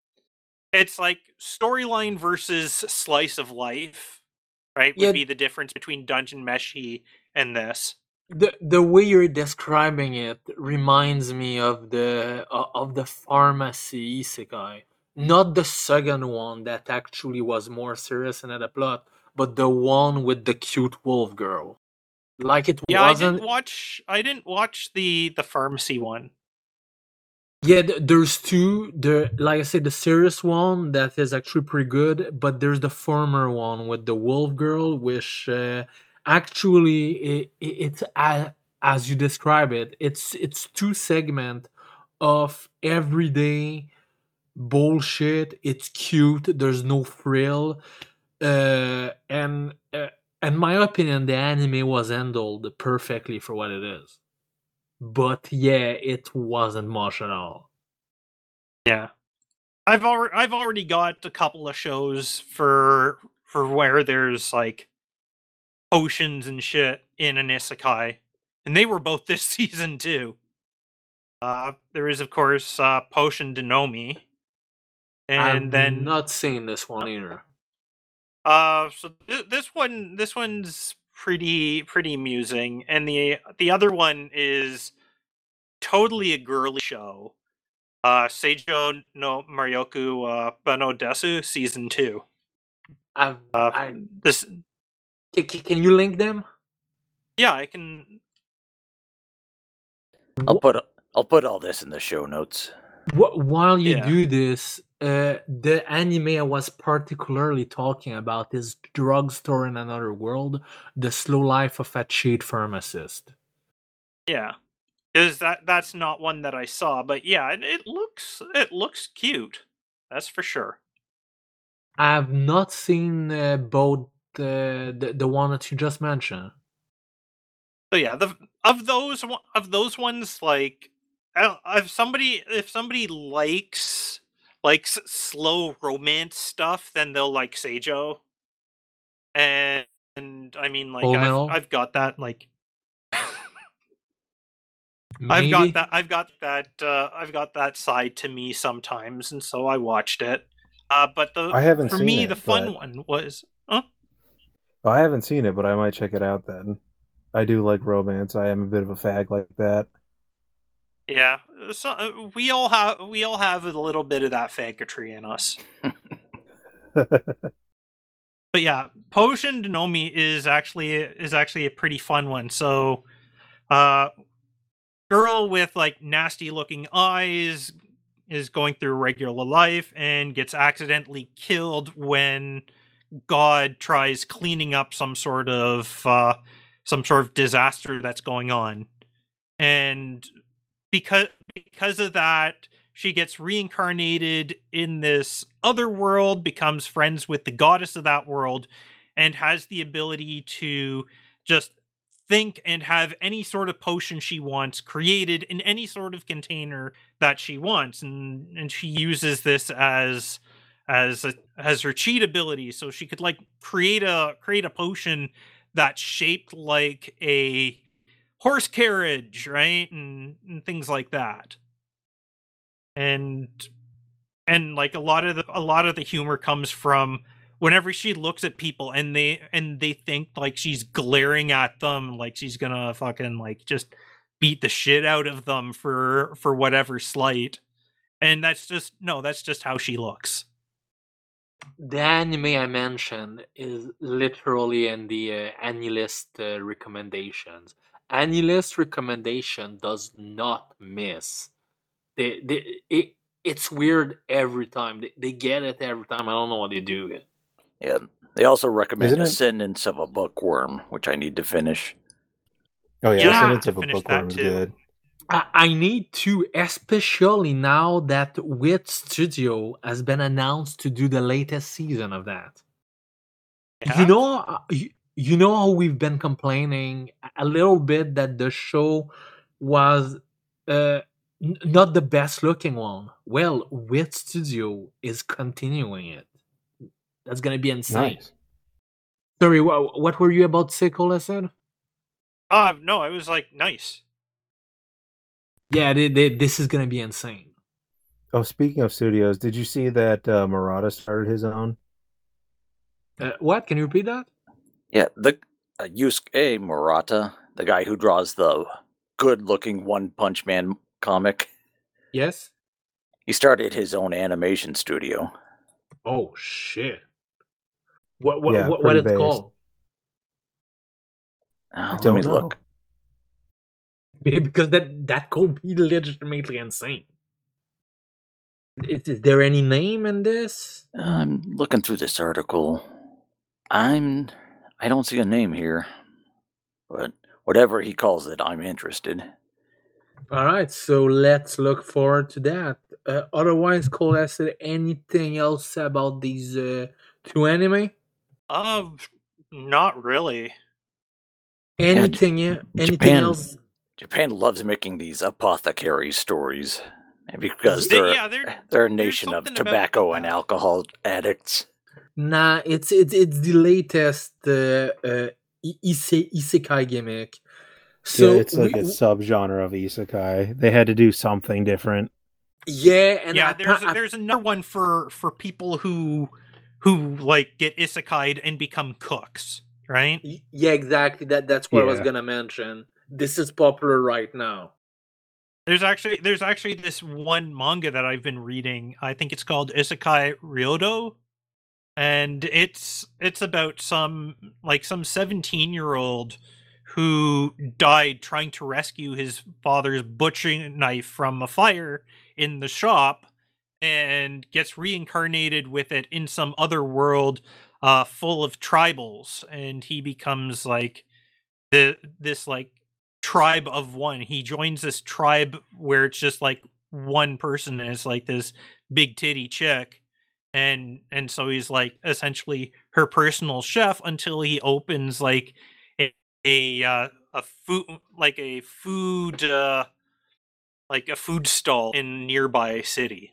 it's like storyline versus slice of life. Right? Would
Yeah,
be the difference between Dungeon Meshi and this.
the the way you're describing it reminds me of the uh, of the pharmacy isekai, not the second one that actually was more serious and had a plot, but the one with the cute wolf girl. Like it
Yeah, I didn't
wasn't.
watch. I didn't watch the the pharmacy one.
Yeah, th- there's two. There, like I said, the serious one that is actually pretty good, but there's the former one with the wolf girl, which uh, actually it, it, it's a, as you describe it, it's it's two segment of everyday bullshit. It's cute. There's no frill, uh, and uh, in my opinion, the anime was handled perfectly for what it is. But yeah, it wasn't much at all.
Yeah, I've already I've already got a couple of shows for for where there's like potions and shit in an isekai, and they were both this season too. Uh, there is of course uh, Potion Denomi,
I've
and then
not seen this one either.
uh, so th- this one this one's pretty pretty amusing, and the the other one is totally a girly show. Uh, Seijo no Marioku uh, Bano Desu season two.
I've,
Uh,
I
this
can, can you link them?
yeah, I can.
I'll put I'll put all this in the show notes.
Wh- while you
Yeah.
do this, uh, the anime I was particularly talking about is Drugstore in Another World: The Slow Life of a Cheat Pharmacist.
Yeah, because that that's not one that I saw, but yeah, it, it looks it looks cute. That's for sure.
I've not seen uh, both uh, the the one that you just mentioned.
So yeah, the of those one- of those ones, like I- if somebody if somebody likes likes slow romance stuff, then they'll like Seijo. And, and I mean, like
Full
I've
Metal?
I've got that like I've
Maybe?
got that I've got that uh, I've got that side to me sometimes, and so I watched it. Uh, but the
I haven't
for
seen
me
it,
the fun
but-
one was huh?
Well, I haven't seen it, but I might check it out then. I do like romance. I am a bit of a fag like that.
Yeah, so uh, we all have we all have a little bit of that faggotry in us. But yeah, Potion Denomi is actually is actually a pretty fun one. So, uh, girl with like nasty looking eyes is going through regular life and gets accidentally killed when God tries cleaning up some sort of uh, some sort of disaster that's going on, and because because of that, she gets reincarnated in this other world, becomes friends with the goddess of that world, and has the ability to just think and have any sort of potion she wants created in any sort of container that she wants, and and she uses this as as a, as her cheat ability, so she could like create a create a potion that's shaped like a horse carriage, right, and, and things like that. And and like a lot of the a lot of the humor comes from whenever she looks at people and they and they think like she's glaring at them, like she's gonna fucking like just beat the shit out of them for for whatever slight. And that's just no, that's just how she looks.
The anime I mentioned is literally in the uh, AniList uh, recommendations. AniList recommendation does not miss. They, they, it, it's weird every time. They, they get it every time. I don't know what they do.
Yeah. They also recommend
Isn't it-
Ascendance of a Bookworm, which I need to finish.
Oh yeah,
Yeah,
Ascendance
I
of a
finished
Bookworm
that
is
too.
good.
I, I need to, especially now that Wit Studio has been announced to do the latest season of that.
Yeah?
You know, uh, you, you know how we've been complaining a little bit that the show was uh, n- not the best looking one. Well, Wit Studio is continuing it. That's gonna be insane.
Nice.
Sorry, what, what were you about to say, Cola said?
Uh no, it was like nice.
Yeah, they, they, this is gonna be insane.
Oh, speaking of studios, did you see that uh, Murata started his own?
Uh, what? Can you repeat that?
Yeah, the uh, Yusuke Murata, the guy who draws the good-looking One Punch Man comic,
Yes.
he started his own animation studio.
Oh shit! What what
Yeah,
what, what
pretty
it's
based.
called?
Uh, let
don't
me
know.
look.
Because that that could be legitimately insane. Is, is there any name in this?
I'm looking through this article. I'm. I don't see a name here, but whatever he calls it, I'm interested.
All right, so let's look forward to that. Uh, otherwise, Cole, is there anything else about these uh, two anime?
Uh not really.
Anything? Yeah, anything
Japan-
else?
Japan loves making these apothecary stories because
They-
they're
yeah, they're
they're a
there's
nation of
something about
tobacco and
that.
alcohol addicts.
Nah, it's it's it's the latest uh, uh, i- ise- isekai gimmick. So
yeah, it's like
we-
a subgenre of isekai. They had to do something different.
yeah, and
yeah,
I-
there's
I-
there's another one for for people who who like get isekai'd and become cooks, right?
Y- Yeah, exactly. That that's what I was
Yeah.
gonna mention. This is popular right now.
There's actually there's actually this one manga that I've been reading. I think it's called Isekai Ryodo, and it's it's about some like some seventeen year old who died trying to rescue his father's butchering knife from a fire in the shop, and gets reincarnated with it in some other world uh full of tribals, and he becomes like the this like tribe of one. He joins this tribe where it's just like one person and it's like this big titty chick, and and so he's like essentially her personal chef until he opens like a a, uh, a food like a food uh like a food stall in nearby city.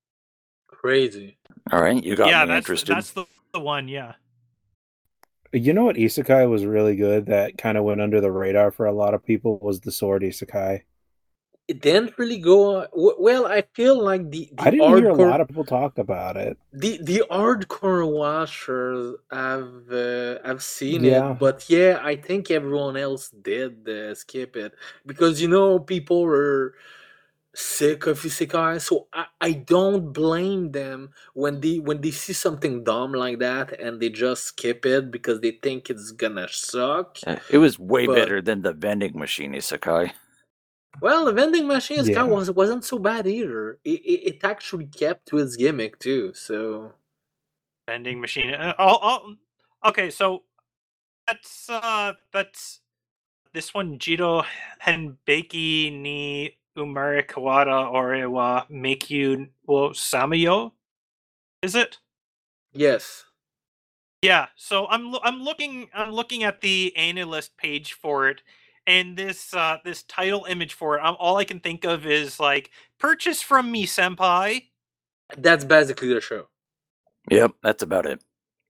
Crazy.
All right, you got
yeah,
me
that's
interested.
that's the, the one. Yeah.
You know what isekai was really good that kind of went under the radar for a lot of people was the sword isekai.
It didn't really go. on- w- Well, I feel like the the
I didn't hear a
hardcore
lot of people talk about it.
the the hardcore watchers have uh, have seen
Yeah.
it, but yeah, I think everyone else did uh, skip it because you know people are sick of isekai, so I, I don't blame them when they when they see something dumb like that and they just skip it because they think it's gonna suck.
Uh, It was way
But-
better than the vending machine isekai.
Well, the vending machine
Yeah.
isekai was wasn't so bad either. It, it it actually kept to its gimmick too. So
Vending machine. Uh, I'll, I'll, okay, so that's uh that's this one. Jiro Henbeki ni Umare Kawada ore wa Meikyu wo Samayo. Is it?
yes,
Yeah. So I'm lo- I'm looking I'm looking at the AniList page for it, and this uh this title image for it. Um, all I can think of is like purchase from me, senpai.
that's basically the show.
Yep, that's about it.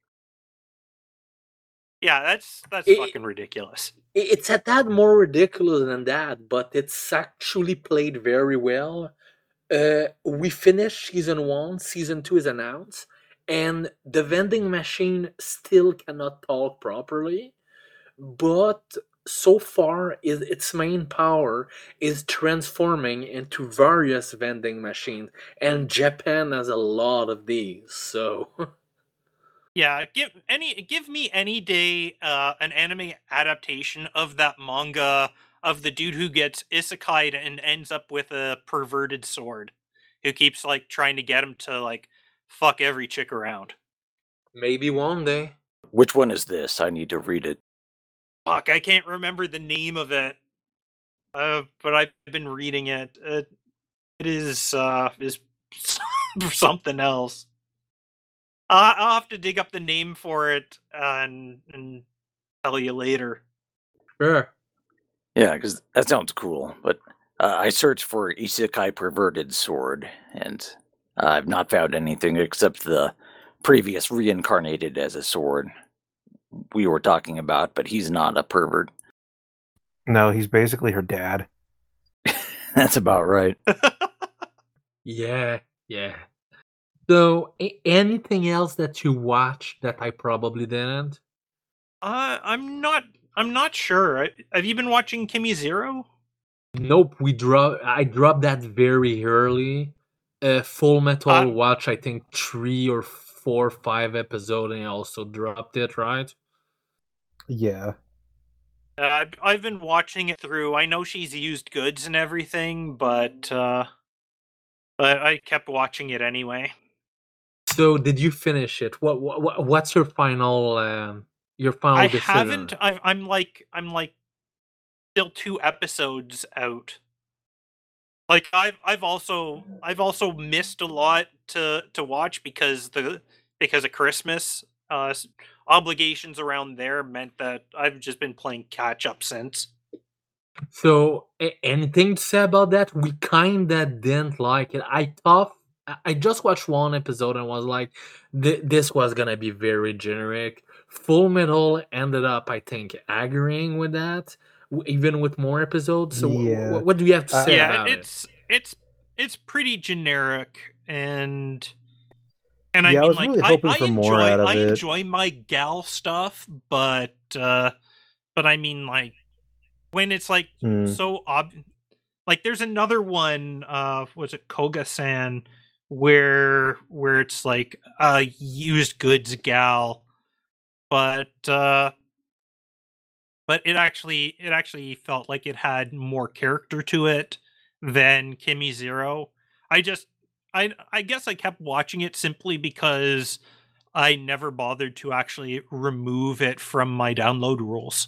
Yeah, that's that's
It-
fucking ridiculous.
I- It's a tad more ridiculous than that, but it's actually played very well. Uh, we finished season one. Season two is announced, and the vending machine still cannot talk properly, but so far is its main power is transforming into various vending machines, and Japan has a lot of these. So
Yeah, give any give me any day uh, an anime adaptation of that manga of the dude who gets isekai'd and ends up with a perverted sword, who keeps like trying to get him to like fuck every chick around.
maybe one day.
Which one is this? I need to read it.
Fuck, I can't remember the name of it. Uh, but I've been reading it. It, it is uh is something else. Uh, I'll have to dig up the name for it and and tell you later.
Sure.
Yeah, because that sounds cool. But uh, I searched for Isekai Perverted Sword, and uh, I've not found anything except the previous reincarnated as a sword we were talking about, but he's not a pervert.
No, he's basically her dad.
That's about right.
Yeah, yeah. So, a- anything else that you watched that I probably didn't?
Uh, I'm not. I'm not sure. I, have you been watching Kimi Zero?
Nope, we drop. I dropped that very early. Uh, Full Metal
Uh,
watch, I think three or four, five episodes, and I also dropped it. Right?
Yeah.
Uh, I've I've been watching it through. I know she's used goods and everything, but uh, but I kept watching it anyway.
So, did you finish it? What, what what's your final um, your final
I
decision?
haven't. I, I'm like I'm like still two episodes out. Like I've I've also I've also missed a lot to to watch because the because of Christmas. Uh, s- obligations around there meant that I've just been playing catch up since.
So, a- anything to say about that? We kinda didn't like it. I thought I I just watched one episode and was like, "Th- "This was gonna be very generic." Full Metal ended up, I think, agreeing with that, w- even with more episodes. So,
Yeah.
wh- what do you have to
Uh,
say
Yeah,
about it?
it's it's it's pretty generic, and and I
Yeah, I
mean
was
like
really
I
hoping
I
for more
enjoy
out of
I
it.
enjoy my gal stuff, but uh but I mean like when it's like
Hmm.
so ob like there's another one, uh was it Koga-san, where where it's like a used goods gal, but uh but it actually it actually felt like it had more character to it than Kimi Zero. I just I I guess I kept watching it simply because I never bothered to actually remove it from my download rules.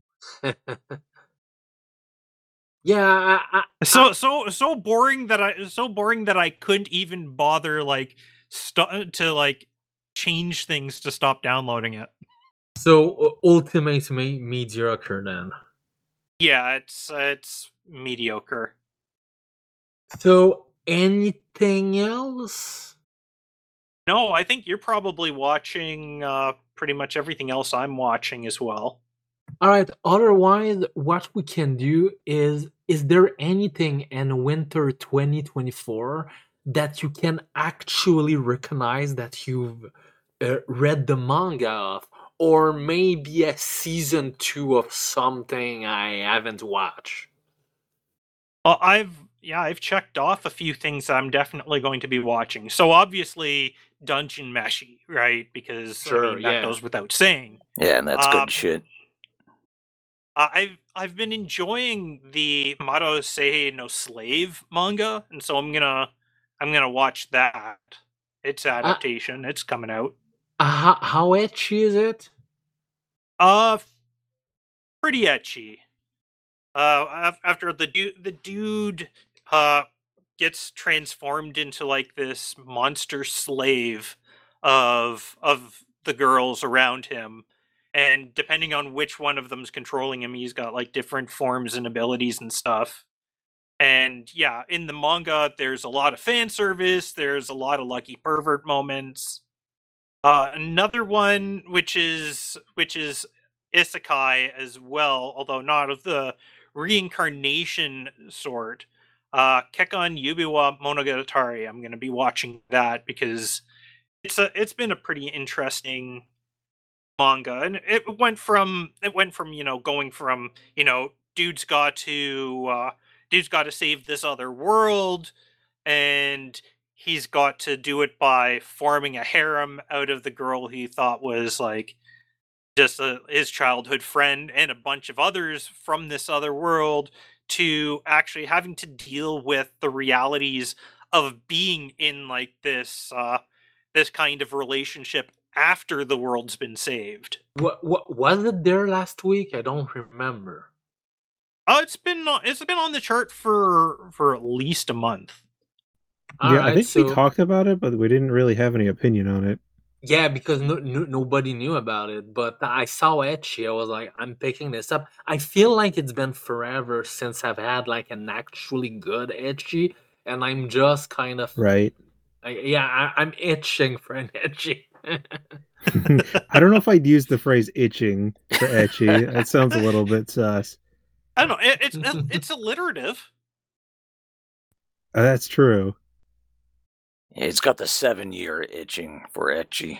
Yeah, I, I, I,
So so so boring that I so boring that I couldn't even bother like st- to like change things to stop downloading it.
so uh, ultimate me- mediocre then.
Yeah, it's it's mediocre.
So, anything else?
No, I think you're probably watching uh, pretty much everything else I'm watching as well.
All right. Otherwise, what we can do is is there anything in winter twenty twenty-four that you can actually recognize that you've uh, read the manga of, or maybe a season two of something I haven't watched?
Well, I've yeah, I've checked off a few things that I'm definitely going to be watching. So obviously, Dungeon Meshi, right? Because I
Sure,
mean that
yeah.
goes without saying.
Yeah, and that's
Uh,
good shit.
Uh, I've I've been enjoying the Mado Seihei no Slave manga, and so I'm gonna I'm gonna watch that. Its
Uh,
adaptation. It's coming out.
uh, how, how etchy is it?
Uh, pretty etchy. Uh, af- after the dude the dude uh gets transformed into like this monster slave of of the girls around him, and depending on which one of them's controlling him, he's got like different forms and abilities and stuff. And yeah, in the manga, there's a lot of fan service. There's a lot of lucky pervert moments. Uh, another one, which is which is isekai as well, although not of the reincarnation sort. Uh, Kekkon Yubiwa Monogatari. I'm going to be watching that because it's a it's been a pretty interesting manga, and it went from it went from you know going from you know dude's got to uh, dude's got to save this other world, and he's got to do it by forming a harem out of the girl he thought was like just a, his childhood friend and a bunch of others from this other world, to actually having to deal with the realities of being in like this uh, this kind of relationship after the world's been saved.
What, what was it there last week? I don't remember.
Oh, it's been on- it's been on the chart for for at least a month.
yeah, I
Alright,
think
so
we talked about it, but we didn't really have any opinion on it.
yeah, because no, no, nobody knew about it. But I saw Ecchi. I was like, I'm picking this up. I feel like it's been forever since I've had like an actually good Ecchi, and I'm just kind of
Right.
I, yeah, I, I'm itching for an Ecchi.
I don't know if I'd use the phrase itching for ecchi. That sounds a little bit sus.
I don't know. It, it's it's alliterative.
Uh, that's true.
It's got the seven year itching for Ecchi.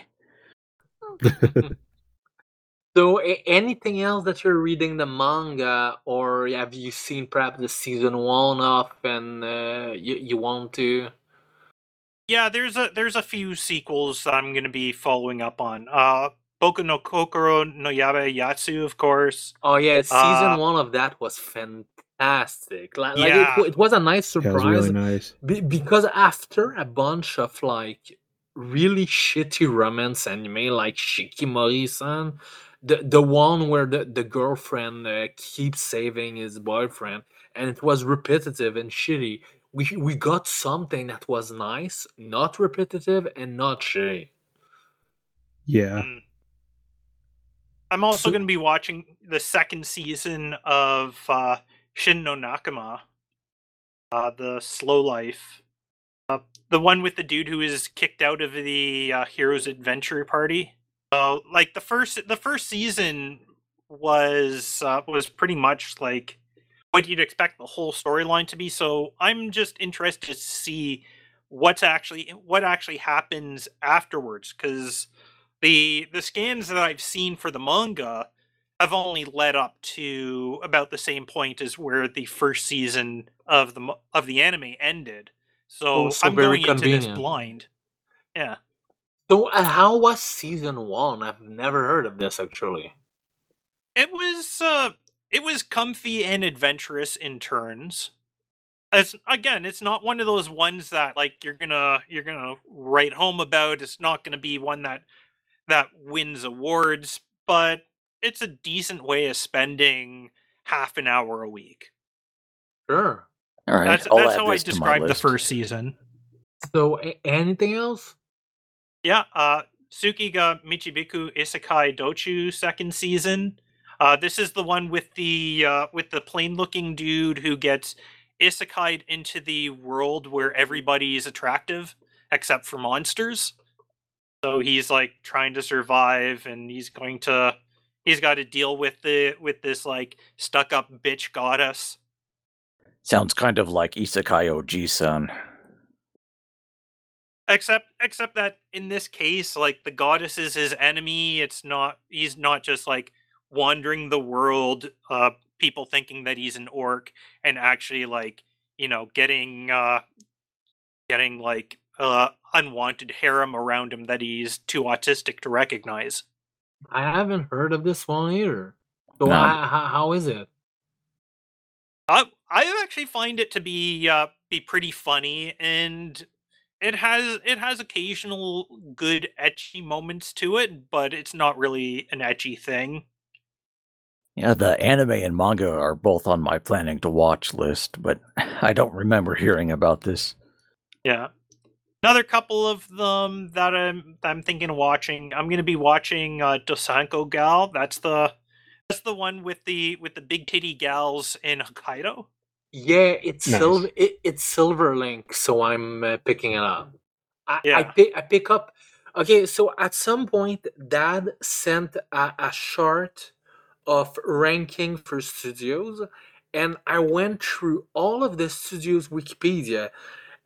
So, a- anything else that you're reading the manga, or have you seen perhaps the season one of, and uh, you you want to?
Yeah, there's a there's a few sequels that I'm going to be following up on. Uh, Boku no Kokoro no Yabe Yatsu, of course.
Oh yeah, season
Uh,
one of that was fantastic. Like, like it,
Yeah.
wa- it was a nice
Yeah, it was
surprise
really nice.
be- because after a bunch of like really shitty romance anime like Shikimori-san, the the one where the the girlfriend uh, keeps saving his boyfriend, and it was repetitive and shitty. We we got something that was nice, not repetitive and not shitty.
Yeah.
mm. I'm also
So-
going to be watching the second season of uh, Shin no Nakama, uh, the Slow Life, uh, the one with the dude who is kicked out of the uh, Heroes Adventure Party. So, like the first the first season was uh, was pretty much like what you'd expect the whole storyline to be. So I'm just interested to see what's actually what actually happens afterwards, because the the scans that I've seen for the manga have only led up to about the same point as where the first season of the mo- of the anime ended. So,
Oh, so
I'm
very
going into this
convenient.
blind. Yeah.
So, uh, how was season one? I've never heard of this actually.
It was uh it was comfy and adventurous in turns. It's again, it's not one of those ones that like you're gonna you're gonna write home about. It's not gonna be one that that wins awards, but it's a decent way of spending half an hour a week.
Sure.
All right,
That's
I'll
that's
add
how I
this to my
describe the
list.
first season.
So, a- anything else?
Yeah, uh Suki ga Michibiku Isekai Dochu second season. Uh this is the one with the uh with the plain looking dude who gets isekai'd into the world where everybody is attractive except for monsters. So he's like trying to survive, and he's going to he's got to deal with the with this like stuck up bitch goddess.
Sounds kind of like Isekai O G-san.
Except except that in this case, like the goddess is his enemy. It's not he's not just like wandering the world, uh people thinking that he's an orc, and actually like, you know, getting uh getting like uh unwanted harem around him that he's too autistic to recognize.
I haven't heard of this one either. So,
No.
I, how, how is it?
I I actually find it to be uh be pretty funny, and it has it has occasional good ecchi moments to it, but it's not really an ecchi thing.
Yeah, the anime and manga are both on my planning to watch list, but I don't remember hearing about this.
Yeah. Another couple of them that I'm that I'm thinking of watching. I'm gonna be watching uh Dosanko Gal. That's the that's the one with the with the big titty gals in Hokkaido.
Yeah, it's
Nice.
silver. It, it's Silverlink, so I'm uh, picking it up. I, I
Yeah.
pick I pick up. Okay, so at some point, Dad sent a, a chart of ranking for studios, and I went through all of the studios Wikipedia,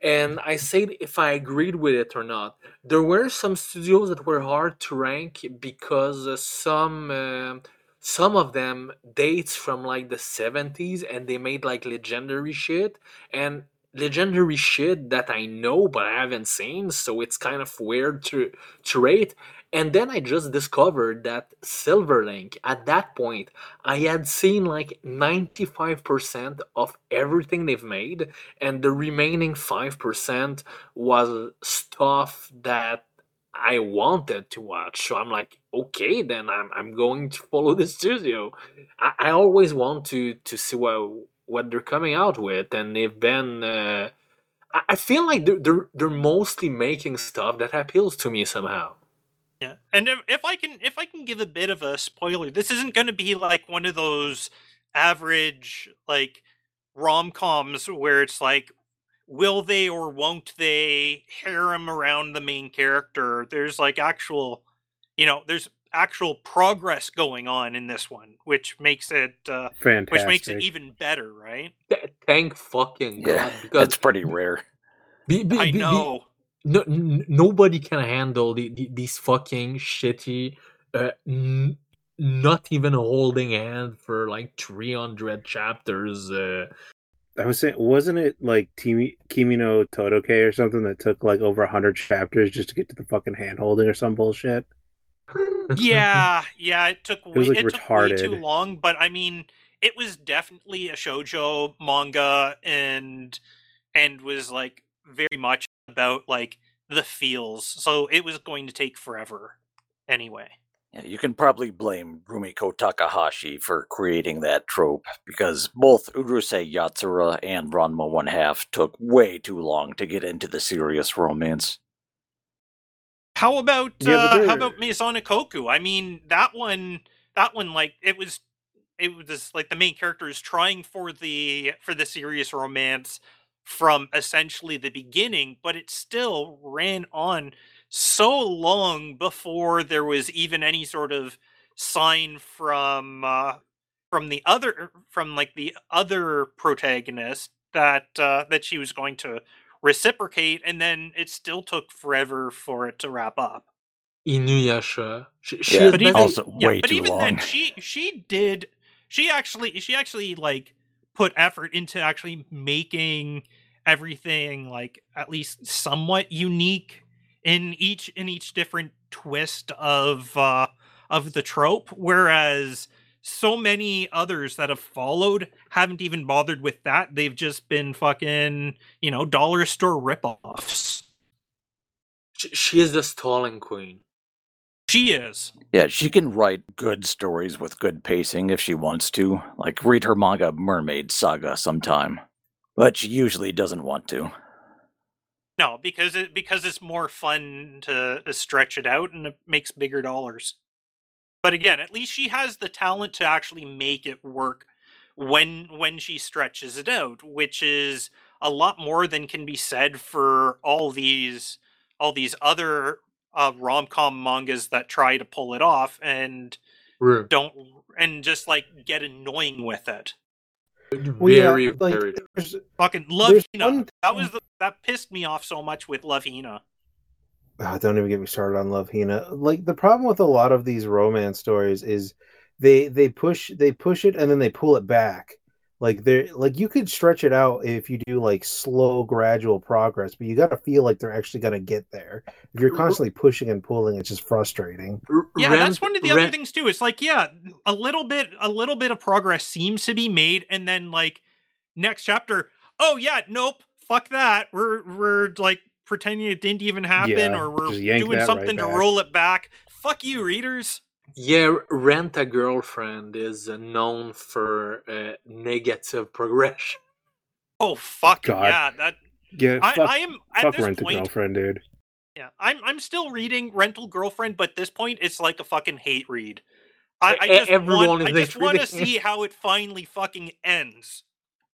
and I said if I agreed with it or not. There were some studios that were hard to rank because uh, some uh, some of them dates from like the seventies and they made like legendary shit and legendary shit that I know but I haven't seen, so it's kind of weird to to rate. And then I just discovered that Silverlink at that point I had seen like ninety-five percent of everything they've made, and the remaining five percent was stuff that I wanted to watch. So I'm like, okay, then I'm I'm going to follow the studio. I, I always want to to see what what they're coming out with, and they've been. Uh, I, I feel like they're, they're they're mostly making stuff that appeals to me somehow.
Yeah, and if, if I can, if I can give a bit of a spoiler, this isn't going to be like one of those average like rom-coms where it's like, will they or won't they harem around the main character? There's like actual, you know, there's actual progress going on in this one, which makes it, uh,
Fantastic.
which makes it even better, right?
Th- Thank fucking
Yeah,
God, because
it's pretty rare.
be, be,
I
be- be-
know.
no, n- nobody can handle the, the, these fucking shitty, uh, n- not even holding a hand for like three hundred chapters. Uh,
I was saying, wasn't it like Kimi, Kimi no Todoke or something that took like over a hundred chapters just to get to the fucking hand holding or some bullshit?
Yeah, yeah, it took way,
was, like,
it took way too
retarded.
long, but I mean, it was definitely a shoujo manga and and was like very much about like the feels. So it was going to take forever anyway.
Yeah, you can probably blame Rumiko Takahashi for creating that trope, because both Urusei Yatsura and Ranma One Half took way too long to get into the serious romance.
How about
Yeah, but
uh, how
they're-
about Masonic Koku? I mean, that one that one like it was it was like the main character is trying for the for the serious romance from essentially the beginning, but it still ran on so long before there was even any sort of sign from uh, from the other from like the other protagonist that uh, that she was going to reciprocate, and then it still took forever for it to wrap up.
Inuyasha. She, she
Yeah,
has
But
been-
even
also
yeah,
way
but
too
even
long.
then, she she did she actually she actually like put effort into actually making everything like at least somewhat unique in each in each different twist of uh of the trope, whereas so many others that have followed haven't even bothered with that. They've just been fucking, you know, dollar store ripoffs.
she, she is the stalling queen.
She is.
Yeah, she can write good stories with good pacing if she wants to. Like, read her manga Mermaid Saga sometime. But she usually doesn't want to.
No, because it because it's more fun to, to stretch it out and it makes bigger dollars. But again, at least she has the talent to actually make it work when when she stretches it out, which is a lot more than can be said for all these all these other uh, rom-com mangas that try to pull it off and
True.
don't and just like get annoying with it.
Well, yeah,
Very,
like,
very.
there's-
Fucking Love
There's
Hina.
one
That was the that pissed me off so much with Love Hina.
Ah, don't even get me started on Love Hina. Like, the problem with a lot of these romance stories is they they push they push it and then they pull it back. Like, they're like, you could stretch it out if you do like slow gradual progress, but you got to feel like they're actually gonna get there. If you're constantly pushing and pulling, it's just frustrating.
R-
Yeah,
Rent-
that's one of the other
Rent-
things too. It's like, yeah, a little bit, a little bit of progress seems to be made, and then like next chapter, oh yeah, nope, fuck that. We're we're like pretending it didn't even happen,
Yeah,
or we're
just yank
doing
that
something
right
to
back.
roll it back. Fuck you, readers.
Yeah, Rent a Girlfriend is uh, known for uh, negative progression.
Oh fuck
God.
yeah, that
Yeah,
I,
fuck,
I am at
fuck
this
Rent a
point.
Girlfriend, dude.
Yeah, I'm I'm still reading Rental Girlfriend, but at this point it's like a fucking hate read. I, I
E-
just
everyone
want
is
I just
hate
want to
reading.
see how it finally fucking ends.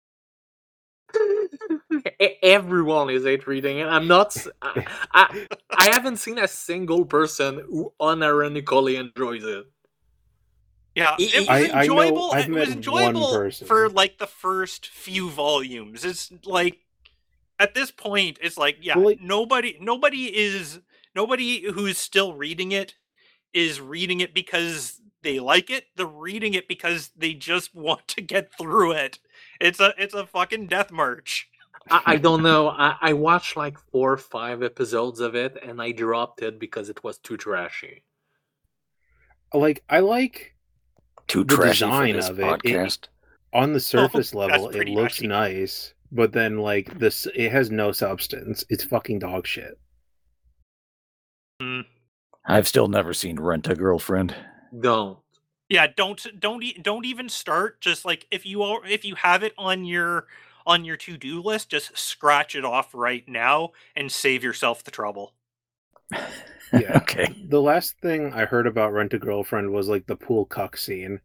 E- Everyone is hate reading it. I'm not. s- I, I, I haven't seen a single person who unironically enjoys it.
Yeah,
E-
it was
I- I know-
enjoyable.
I've
it was
met
enjoyable
one person.
for like the first few volumes. It's like at this point, it's like, yeah,
Well, like-
nobody, nobody is, nobody who's still reading it is reading it because they like it. They're reading it because they just want to get through it. It's a, it's a fucking death march.
I, I don't know. I, I watched like four or five episodes of it, and I dropped it because it was too trashy.
Like I like
Too
the
trashy for
design
this
of it.
podcast.
It- on the surface
Oh,
level,
that's
it
pretty
looks
trashy.
nice, but then like this, it has no substance. It's fucking dog shit.
Mm.
I've still never seen Rent a Girlfriend.
Don't.
Yeah, don't don't e- don't even start. Just like if you are, if you have it on your on your to do list, just scratch it off right now and save yourself the trouble.
Yeah.
Okay.
The last thing I heard about Rent a Girlfriend was like the pool cuck scene.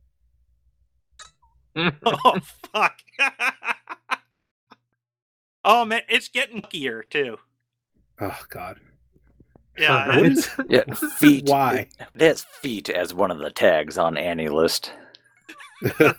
Oh fuck! Oh man, it's getting luckier too.
Oh god.
Yeah,
What
it's-
is
Yeah, feet.
Why?
It has feet as one of the tags on Annie list.
All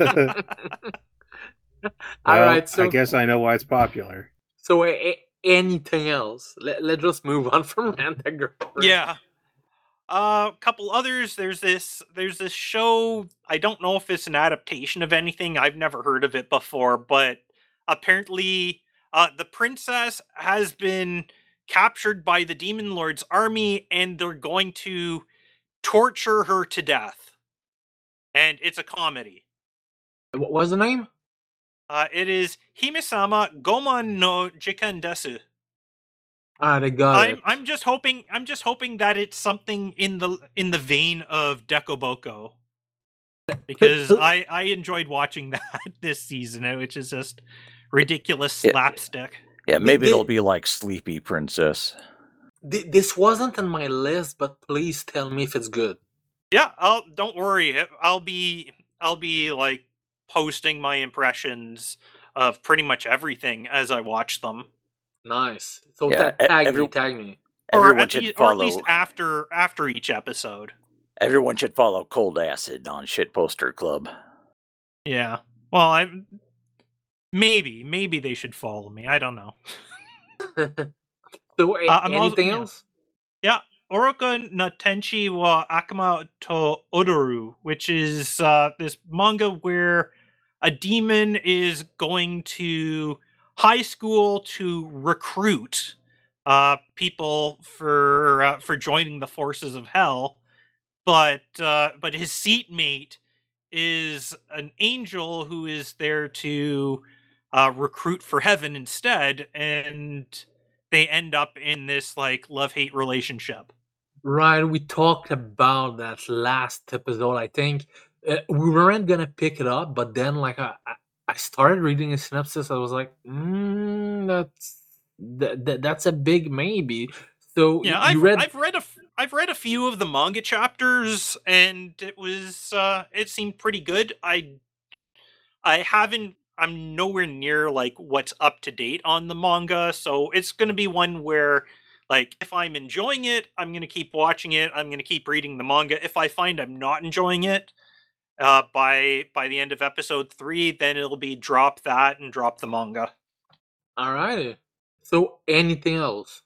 Well,
right, so
I guess I know why it's popular.
so a, a- anything else? Let, let's just move on from Rent a Girlfriend.
yeah. A uh, couple others. There's this. There's this show. I don't know if it's an adaptation of anything. I've never heard of it before, but apparently, uh, the princess has been captured by the Demon Lord's army, and they're going to torture her to death. And it's a comedy.
What was the name?
Uh, it is Himisama Goman no Jikan Desu.
Ah, they got
I'm
it.
I'm just hoping I'm just hoping that it's something in the in the vein of Dekoboko. Because I, I enjoyed watching that this season, which is just ridiculous
Yeah.
slapstick.
Yeah, maybe
they-
it'll be like Sleepy Princess.
Th- This wasn't on my list, but please tell me if it's good.
Yeah, I'll don't worry. I'll be I'll be like posting my impressions of pretty much everything as I watch them.
Nice. So
Yeah,
ta-
e-
tag
every-
me, tag me.
Or
Everyone
at,
should
least, or at
follow.
least after after each episode.
Everyone should follow Cold Acid on Shit Poster Club.
Yeah. Well, I maybe maybe they should follow me. I don't know.
So a-
Uh, I'm also-
anything
yeah.
else?
Oroka no Tenchi wa Akama to Odoru, which is uh, this manga where a demon is going to high school to recruit uh, people for uh, for joining the forces of hell, but uh, but his seatmate is an angel who is there to uh, recruit for heaven instead, and they end up in this like love-hate relationship.
Right, we talked about that last episode. I think uh, we weren't gonna pick it up, but then like I, I- I started reading a synopsis. I was like, mm, that's that, that that's a big maybe. So
Yeah,
y- you
I've
read
I've read a f- I've read a few of the manga chapters, and it was uh, it seemed pretty good. I I haven't. I'm nowhere near like what's up to date on the manga, so it's going to be one where, like, if I'm enjoying it, I'm going to keep watching it. I'm going to keep reading the manga. If I find I'm not enjoying it, uh, by by the end of episode three, then it'll be drop that and drop the manga.
Alrighty. So anything else?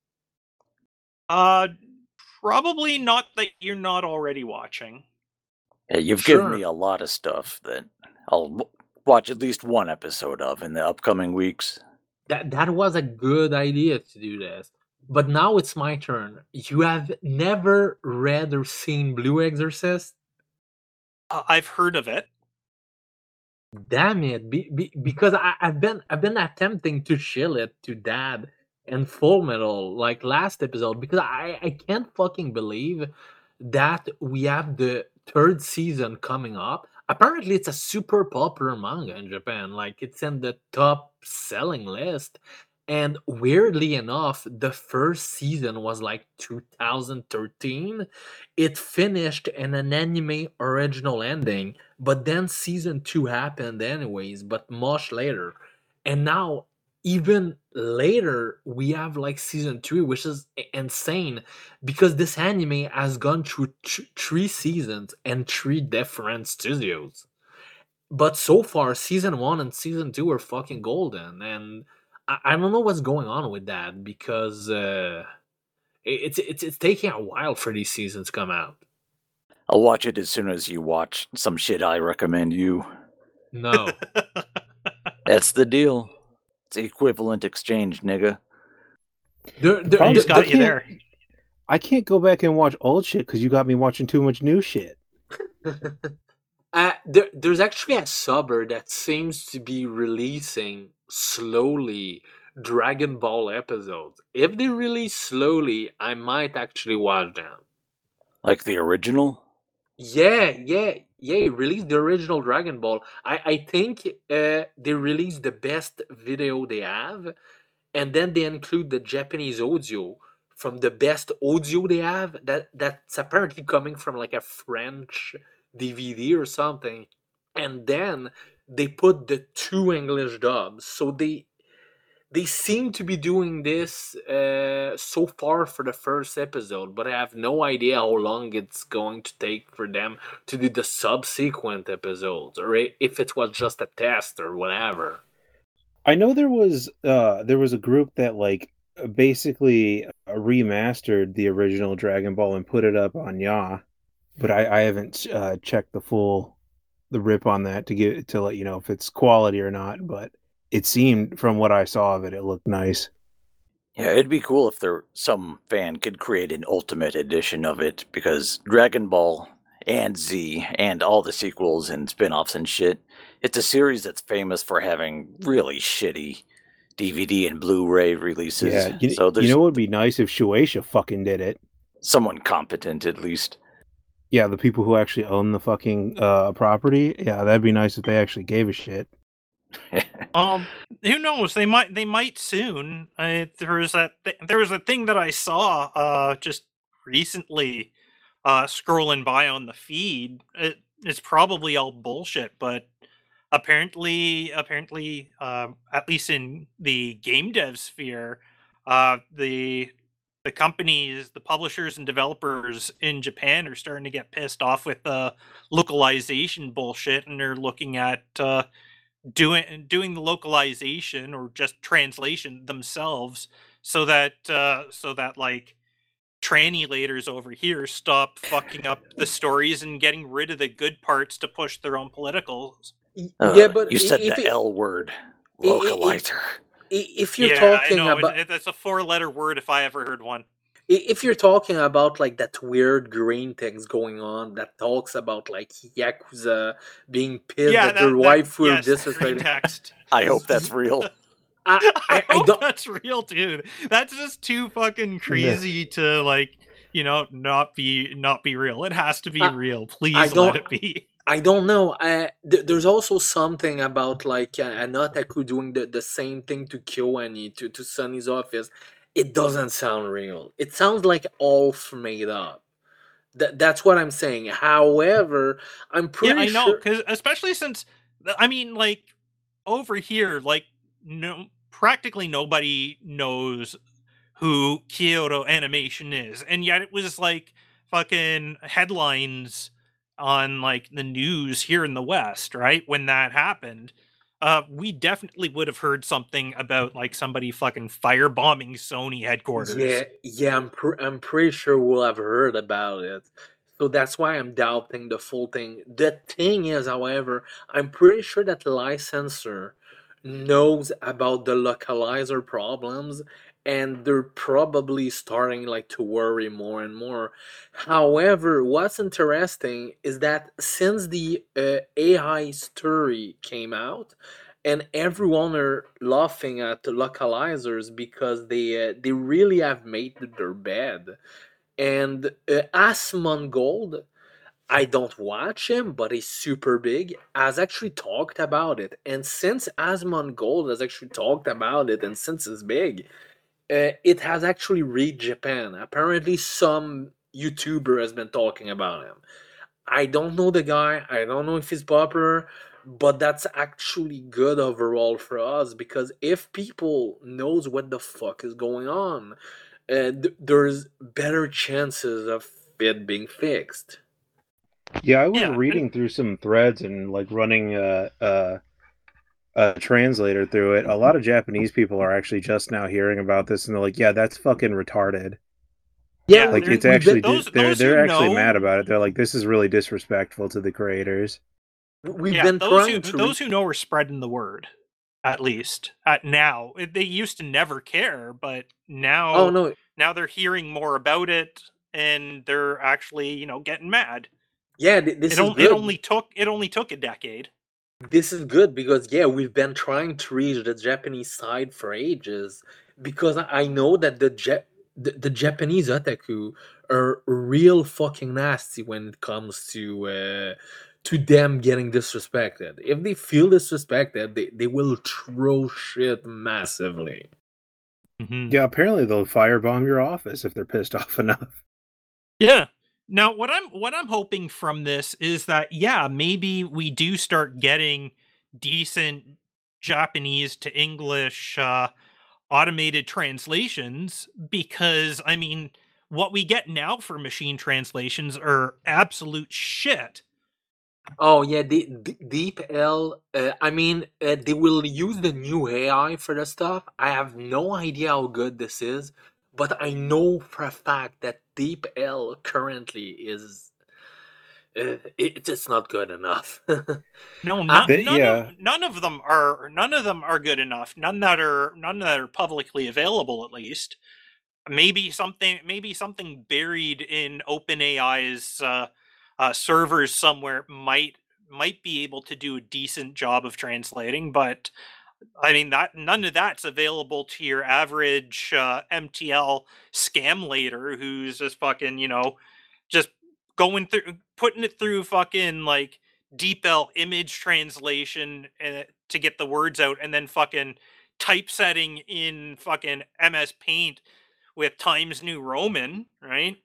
Uh, probably not that you're not already watching.
Yeah, you've
Sure.
given me a lot of stuff that I'll w- watch at least one episode of in the upcoming weeks.
That that was a good idea to do this. But now it's my turn. You have never read or seen Blue Exorcist?
Uh, I've heard of it.
Damn it! Be, be, because I, I've been I've been attempting to shill it to Dad and Full Metal like last episode because I I can't fucking believe that we have the third season coming up. Apparently, it's a super popular manga in Japan. Like it's in the top selling list. And weirdly enough, the first season was like two thousand thirteen. It finished in an anime original ending, but then season two happened anyways, but much later. And now, even later, we have like season three, which is i- insane because this anime has gone through th- three seasons and three different studios. But so far, season one and season two are fucking golden. And I, I don't know what's going on with that because uh, it- it's it's it's taking a while for these seasons to come out.
I'll watch it as soon as you watch some shit I recommend you.
No,
That's the deal. It's equivalent exchange, nigga.
there, there,
problem
He's
is,
there-
I
got you
can't-
there.
I can't go back and watch old shit because you got me watching too much new shit.
Uh, there, there's actually a suburb that seems to be releasing slowly Dragon Ball episodes. If they release slowly, I might actually watch them.
Like the original?
Yeah, yeah, yeah. Release the original Dragon Ball. I, I think uh, they release the best video they have, and then they include the Japanese audio from the best audio they have. That that's apparently coming from like a French D V D or something, and then they put the two English dubs. So they they seem to be doing this uh, so far for the first episode, but I have no idea how long it's going to take for them to do the subsequent episodes, or i- if it was just a test or whatever.
I know there was uh there was a group that like basically remastered the original Dragon Ball and put it up on Ya, but I I haven't uh, checked the full the rip on that to get to let you know if it's quality or not. But it seemed from what I saw of it, it looked nice.
Yeah, it'd be cool if there some fan could create an ultimate edition of it, because Dragon Ball and Z and all the sequels and spin-offs and shit, it's a series that's famous for having really shitty D V D and Blu-ray releases.
Yeah, you,
so
you
there's
know what would be nice if Shueisha fucking did it.
someone competent at least.
Yeah, the people who actually own the fucking uh, property. Yeah, that'd be nice if they actually gave a shit.
Um, who knows? They might. They might soon. Uh, there was that. Th- there was a thing that I saw uh just recently, uh, scrolling by on the feed. It, it's probably all bullshit, but apparently, apparently, uh, at least in the game dev sphere, uh, the the companies, the publishers and developers in Japan are starting to get pissed off with the localization bullshit, and they're looking at uh, doing doing the localization or just translation themselves, so that uh, so that like translalators over here stop fucking up the stories and getting rid of the good parts to push their own politicals.
Uh,
yeah, but
you
i-
said
if
the
it-
L word,
i- i-
localizer.
i- if you're
yeah,
talking
I know.
about
it- That's a four-letter word if I ever heard one.
I- if you're talking about like that weird green things going on that talks about like yakuza being pissed
Yeah,
that
that,
their
that-
wife will
yes, green
disrespect.
text.
I hope that's real.
I,
I,
I, I
hope
don't.
that's real, dude. That's just too fucking crazy to like, you know, not be not be real. It has to be
I-
real. Please
I
let
don't-
it be.
I don't know. Uh, th- there's also something about like uh, an otaku doing the, the same thing to Kyoani, to, to Sunny's office. It doesn't sound real. It sounds like all made up. That that's what I'm saying. However, I'm pretty
Yeah, I know,
sure.
because especially since I mean, like over here, like no, practically nobody knows who Kyoto Animation is, and yet it was like fucking headlines on like the news here in the West, right? When that happened, uh, we definitely would have heard something about like somebody fucking firebombing Sony headquarters.
Yeah, yeah, I'm pr- I'm pretty sure we'll have heard about it. So that's why I'm doubting the full thing. The thing is, however, I'm pretty sure that the licensor knows about the localizer problems, and they're probably starting like to worry more and more. However, what's interesting is that since the uh, A I story came out, and everyone are laughing at the localizers because they uh, they really have made their bed. And uh, Asmongold, I don't watch him, but he's super big, has actually talked about it. And since Asmongold has actually talked about it, and since it's big, uh, it has actually reached Japan. Apparently, some YouTuber has been talking about him. I don't know the guy. I don't know if he's popular, but that's actually good overall for us because if people knows what the fuck is going on, uh, th- there's better chances of it being fixed.
Yeah, I was
Yeah, and-
reading through some threads and like running uh uh a translator through it, a lot of Japanese people are actually just now hearing about this, and they're like, "Yeah, that's fucking retarded."
Yeah,
Yeah,
we,
Like
there-
it's
we've
actually
been,
those
di- they're
those who
they're actually
know,
mad about it. They're like, "This is really disrespectful to the creators."
we've
yeah,
been
those who
trying to
those
re-
who know are spreading the word. At least at now, It- they used to never care, but
oh
now
no,
now they're hearing more about it, and they're actually you know getting mad.
yeah, th- this
It
is
only it
good.
only took it only took a decade.
This is good because yeah, we've been trying to reach the Japanese side for ages because I I know that the Ja- the, the Japanese otaku are real fucking nasty when it comes to uh, to them getting disrespected. If they feel disrespected, they, they will throw shit massively.
Mhm.
Yeah, apparently they'll firebomb your office if they're pissed off enough.
Yeah. Now, what I'm what I'm hoping from this is that yeah, maybe we do start getting decent Japanese to English uh, automated translations because I mean, what we get now for machine translations are absolute shit.
Oh yeah, the, the Deep L. Uh, I mean, uh, they will use the new A I for the stuff. I have no idea how good this is, but I know for a fact that Deep L currently is. Uh, it, it's not good enough.
No,
I,
none,
They,
none
yeah,
of none of them are none of them are good enough. None that are none that are publicly available, at least. Maybe something maybe something buried in OpenAI's uh, uh, servers somewhere might might be able to do a decent job of translating, but I mean that none of that's available to your average uh, M T L scam later who's just fucking you know just going through putting it through fucking like DeepL image translation uh, to get the words out, and then fucking typesetting in fucking M S Paint with Times New Roman, right?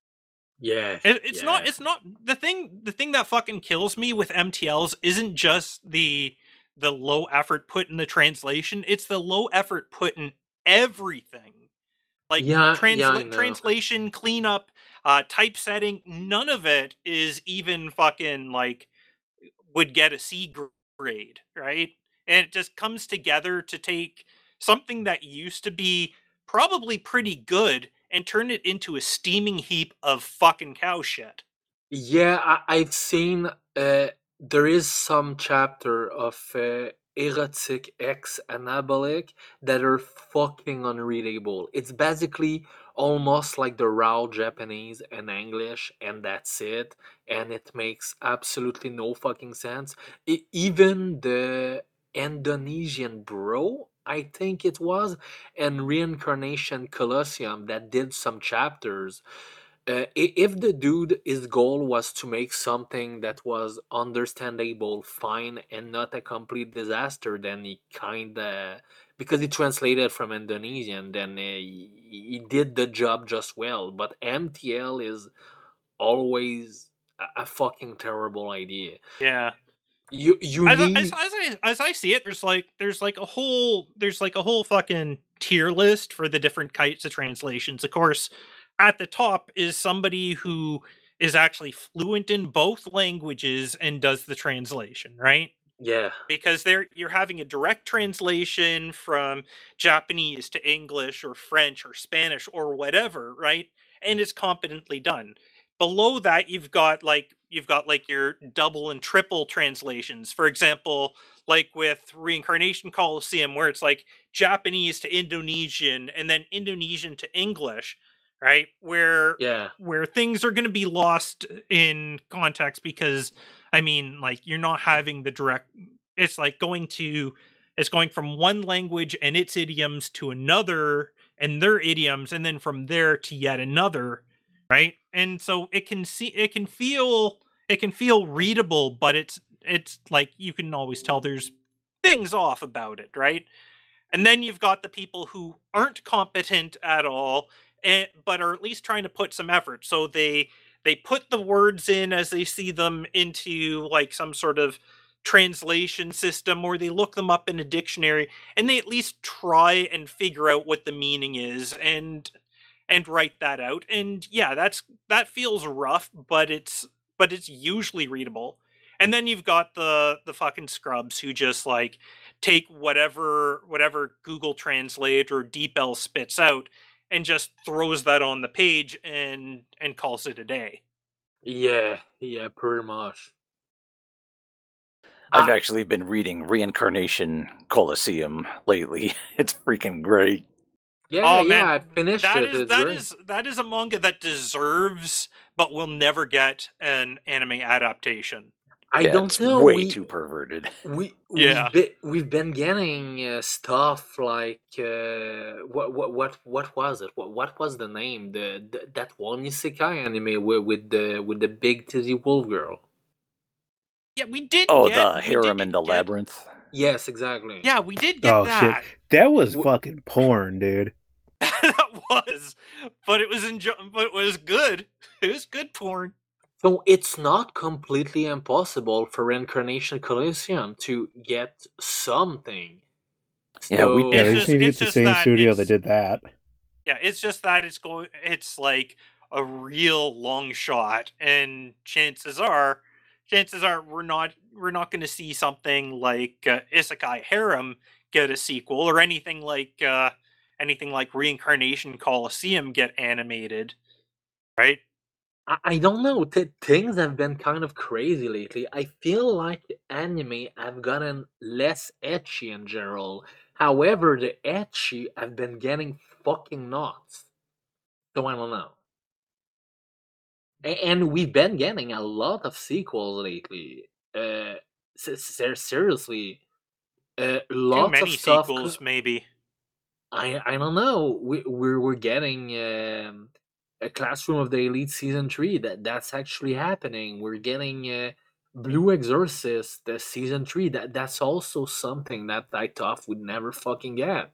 yeah,
It, it's not.
yeah.
It's not the thing. The thing that fucking kills me with M T Ls isn't just the the low effort put in the translation. It's the low effort put in everything. Like
Yeah, yeah, I
transla-
know.
translation, cleanup, uh, typesetting. None of it is even fucking like would get a C grade, right? And it just comes together to take something that used to be probably pretty good and turn it into a steaming heap of fucking cow shit.
Yeah, I, I've seen. Uh, there is some chapter of uh, erotic X anabolic that are fucking unreadable. It's basically almost like the raw Japanese and English, and that's it. And it makes absolutely no fucking sense. E- even the Indonesian bro, I think it was, and Reincarnation Colosseum that did some chapters. Uh, i- if the dude, his goal was to make something that was understandable, fine, and not a complete disaster, then he kinda, because he translated from Indonesian, then uh, he, he did the job just well. But M T L is always a, a fucking terrible idea.
Yeah.
You you
As I, as,
need
as I as I see it, there's like there's like a whole there's like a whole fucking tier list for the different kinds of translations. Of course, at the top is somebody who is actually fluent in both languages and does the translation, right?
yeah
Because there you're having a direct translation from Japanese to English or French or Spanish or whatever, right? And it's competently done. Below that, you've got like you've got like your double and triple translations. For example, like with Reincarnation Coliseum, where it's like Japanese to Indonesian and then Indonesian to English, right? Where
yeah
where things are going to be lost in context because I mean, like you're not having the direct. It's like going to, it's going from one language and its idioms to another and their idioms, and then from there to yet another, right? And so it can see, it can feel, it can feel readable, but it's it's like you can always tell there's things off about it, right? And then you've got the people who aren't competent at all, and, but are at least trying to put some effort. So they they put the words in as they see them into like some sort of translation system, or they look them up in a dictionary, and they at least try and figure out what the meaning is and and write that out. And yeah, that's that feels rough, but it's but it's usually readable. And then you've got the the fucking scrubs who just like take whatever whatever Google Translate or DeepL spits out and just throws that on the page and and calls it a day.
Yeah, yeah, pretty much.
I've
I,
actually been reading Reincarnation Coliseum lately. It's freaking great.
yeah,
Oh
yeah,
man,
I finished
that
it.
is
It's
that
great.
is that is a manga that deserves but will never get an anime adaptation.
I
Yeah,
don't
it's
know.
way
We
too perverted.
we
Yeah.
we've been we've been getting uh, stuff like uh, what what what what was it? What what was the name? The, the that one isekai anime with with the with the big titty wolf girl.
Yeah, we did
Oh,
get
the
we
harem
did
in the
get
labyrinth.
Yes, exactly.
Yeah, we did get
Oh shit,
that.
that was
Wh-
fucking porn, dude.
That was, but it was enjo- but it was good. It was good porn.
So it's not completely impossible for Reincarnation Coliseum to get something.
Yeah, we-
So
Yeah,
It's
they
just-
just need to
it's
get the
just
same
that
studio that
it's-
did that.
Yeah, it's just that it's going. It's like a real long shot, and chances are, chances are we're not we're not going to see something like uh, Isekai Harem get a sequel, or anything like uh, anything like Reincarnation Coliseum get animated, right?
I, I don't know. Th- things have been kind of crazy lately. I feel like anime have gotten less etchy in general. However, the etchy have been getting fucking nuts. So I don't know. A- And we've been getting a lot of sequels lately. Uh, s- ser- seriously, uh,
Too
lots of
many
stuff. co-
sequels, maybe.
I I don't know. We we're we're getting um, a Classroom of the Elite season three. That that's actually happening. We're getting uh, Blue Exorcist the season three. That that's also something that I thought would never fucking get.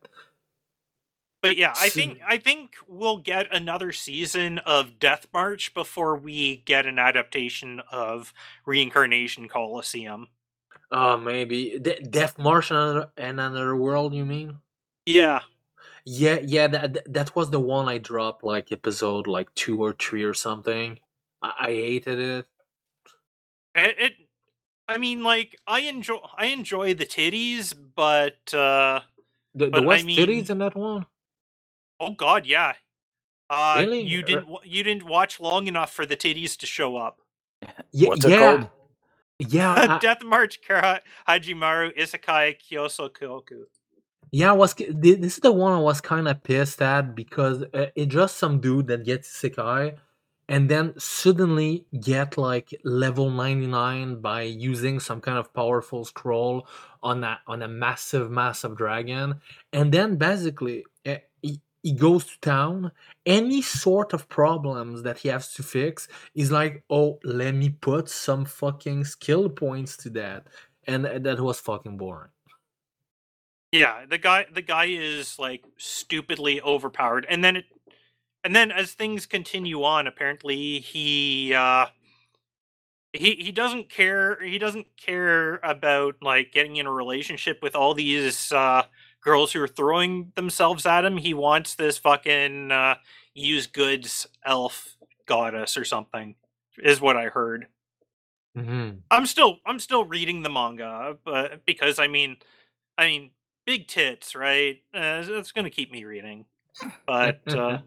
But yeah, I
So-
think I think we'll get another season of Death March before we get an adaptation of Reincarnation Coliseum.
Uh, maybe De- Death March and another, and another world. You mean?
Yeah,
Yeah, yeah. That that- that was the one I dropped like episode like two or three or something. I, I hated it.
it, it. I mean, like I enjoy I enjoy the titties, but uh,
The,
But
the
I
West
mean-
titties in that one.
oh god, yeah. Uh,
Really?
You
Er-
didn't wa- you didn't watch long enough for the titties to show up.
Yeah,
What's it
yeah,
called?
Yeah, I-
Death March Kara Hajimaru Isekai Kyoso Kyoku.
yeah. I was ki- thi- this is the one I was kind of pissed at because uh, it's just some dude that gets Isekai and then suddenly get like level ninety-nine by using some kind of powerful scroll on a on a massive massive dragon, and then basically uh, he, he goes to town. Any sort of problems that he has to fix is like, oh, let me put some fucking skill points to that, and uh, that was fucking boring.
Yeah, the guy the guy is like stupidly overpowered, and then it and then as things continue on, apparently he uh he he doesn't care he doesn't care about like getting in a relationship with all these uh girls who are throwing themselves at him. He wants this fucking uh use goods elf goddess or something, is what I heard.
Mm-hmm.
I'm still I'm still reading the manga, but because I mean I mean big tits, right? Uh, it's gonna keep me reading. But uh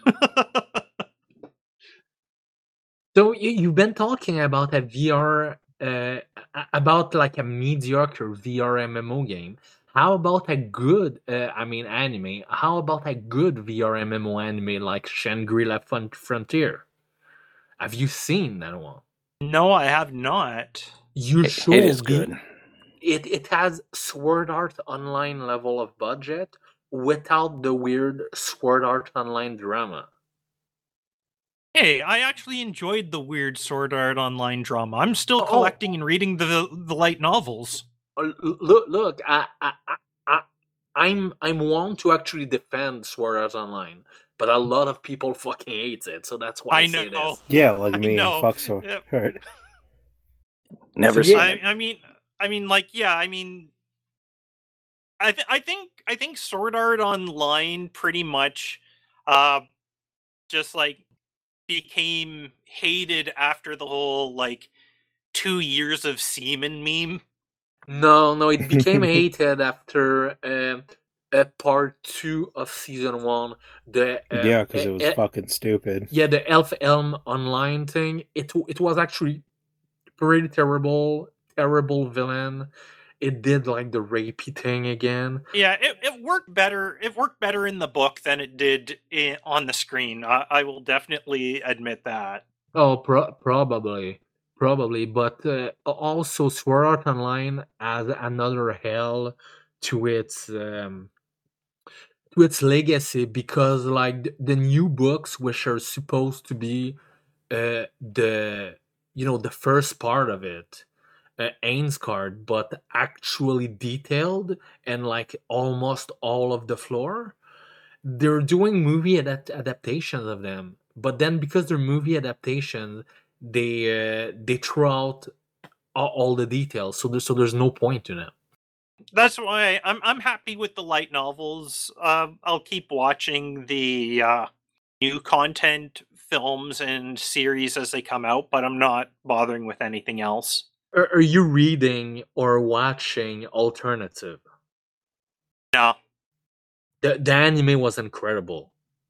So you, you've been talking about a V R, uh, a- about like a mediocre V R M M O game. How about a good, uh, I mean, anime? How about a good V R M M O anime like Shangri-La Fron- Frontier? Have you seen that one?
no, I have not.
You
It-
should.
it is
You-
good.
It it has Sword Art Online level of budget without the weird Sword Art Online drama.
Hey, I actually enjoyed the weird Sword Art Online drama. I'm still
Oh.
collecting and reading the the light novels.
Uh, l- Look, look, I, I, I, I, I'm, I'm one to actually defend Sword Art Online, but a lot of people fucking hate it, so that's why I,
I
say
know.
this.
Yeah, like
I
me.
know.
Fuck so
Yep.
hurt.
Never
So,
seen
yeah.
it.
I, I mean, I mean, like, yeah, I mean, I, th- I think, I think Sword Art Online pretty much, uh, just like became hated after the whole like two years of semen meme.
No, no, it became hated after um, uh, part two of season one. The uh,
Yeah, because
eh,
it was
eh,
fucking stupid.
yeah, the Elf Elm Online thing. It w- it was actually pretty terrible, terrible villain. It did like the rapey thing again.
Yeah, it, it worked better. It worked better in the book than it did in, on the screen. I, I will definitely admit that.
Oh, pro- probably, probably, but uh, also Sword Art Online has another hell to its um, to its legacy because, like, the, the new books, which are supposed to be uh, the you know the first part of it, uh, Ains card, but actually detailed and like almost all of the floor. They're doing movie adapt- adaptations of them, but then because they're movie adaptations, they uh, they throw out all, all the details, so there's so there's no point to them.
That's why I'm I'm happy with the light novels. Um, I'll keep watching the uh, new content films and series as they come out, but I'm not bothering with anything else.
Are, are you reading or watching alternative?
No,
The the anime was incredible.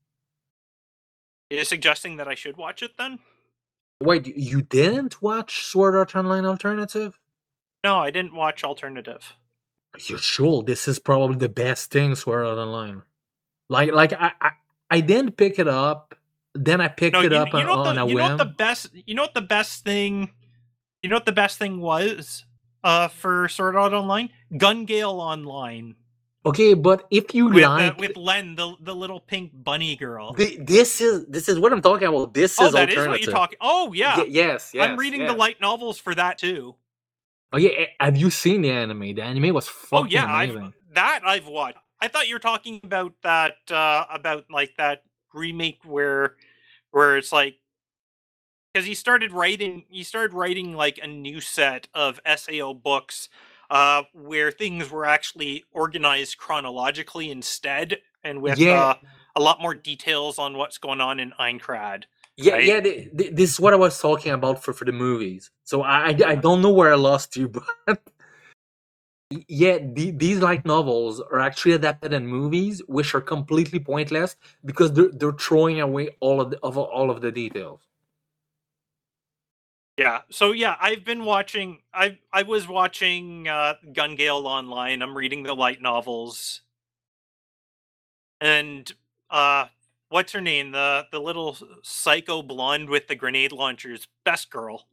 you're suggesting that I should watch it then?
Wait, you didn't watch Sword Art Online Alternative?
No, I didn't watch Alternative.
You're sure this is probably the best thing Sword Art Online? Like, like I, I, I didn't pick it up. Then I picked
No,
it
you,
up
you
on,
know what
on
the
a
you know what the
whim.
best you know what the best thing you know what the best thing was uh for Sword Art Online? Gun Gale Online
Okay, but if you
with uh,
like,
with Len, the the little pink bunny girl.
the, this is this is what I'm talking about. This
Oh,
is
that is what you're
alternative.
talking. Oh yeah,
Y- yes, yes,
I'm reading the
yes.
light novels for that too.
Oh yeah, eh, have you seen the anime? The anime was
Oh
fucking
yeah, I've
amazing.
that I've watched. I thought you were talking about that uh about like that remake where where it's like because he started writing he started writing like a new set of S A O books uh where things were actually organized chronologically instead and with
Yeah,
uh a lot more details on what's going on in Einkrad,
yeah,
right?
yeah. The, the, this is what I was talking about for for the movies. So I, I, I don't know where I lost you, but yeah, the, these light novels are actually adapted in movies, which are completely pointless because they're they're throwing away all of the, of all of the details.
Yeah. So yeah, I've been watching I I was watching uh Gun Gale Online. I'm reading the light novels. And uh what's her name? The the little psycho blonde with the grenade launchers, best girl.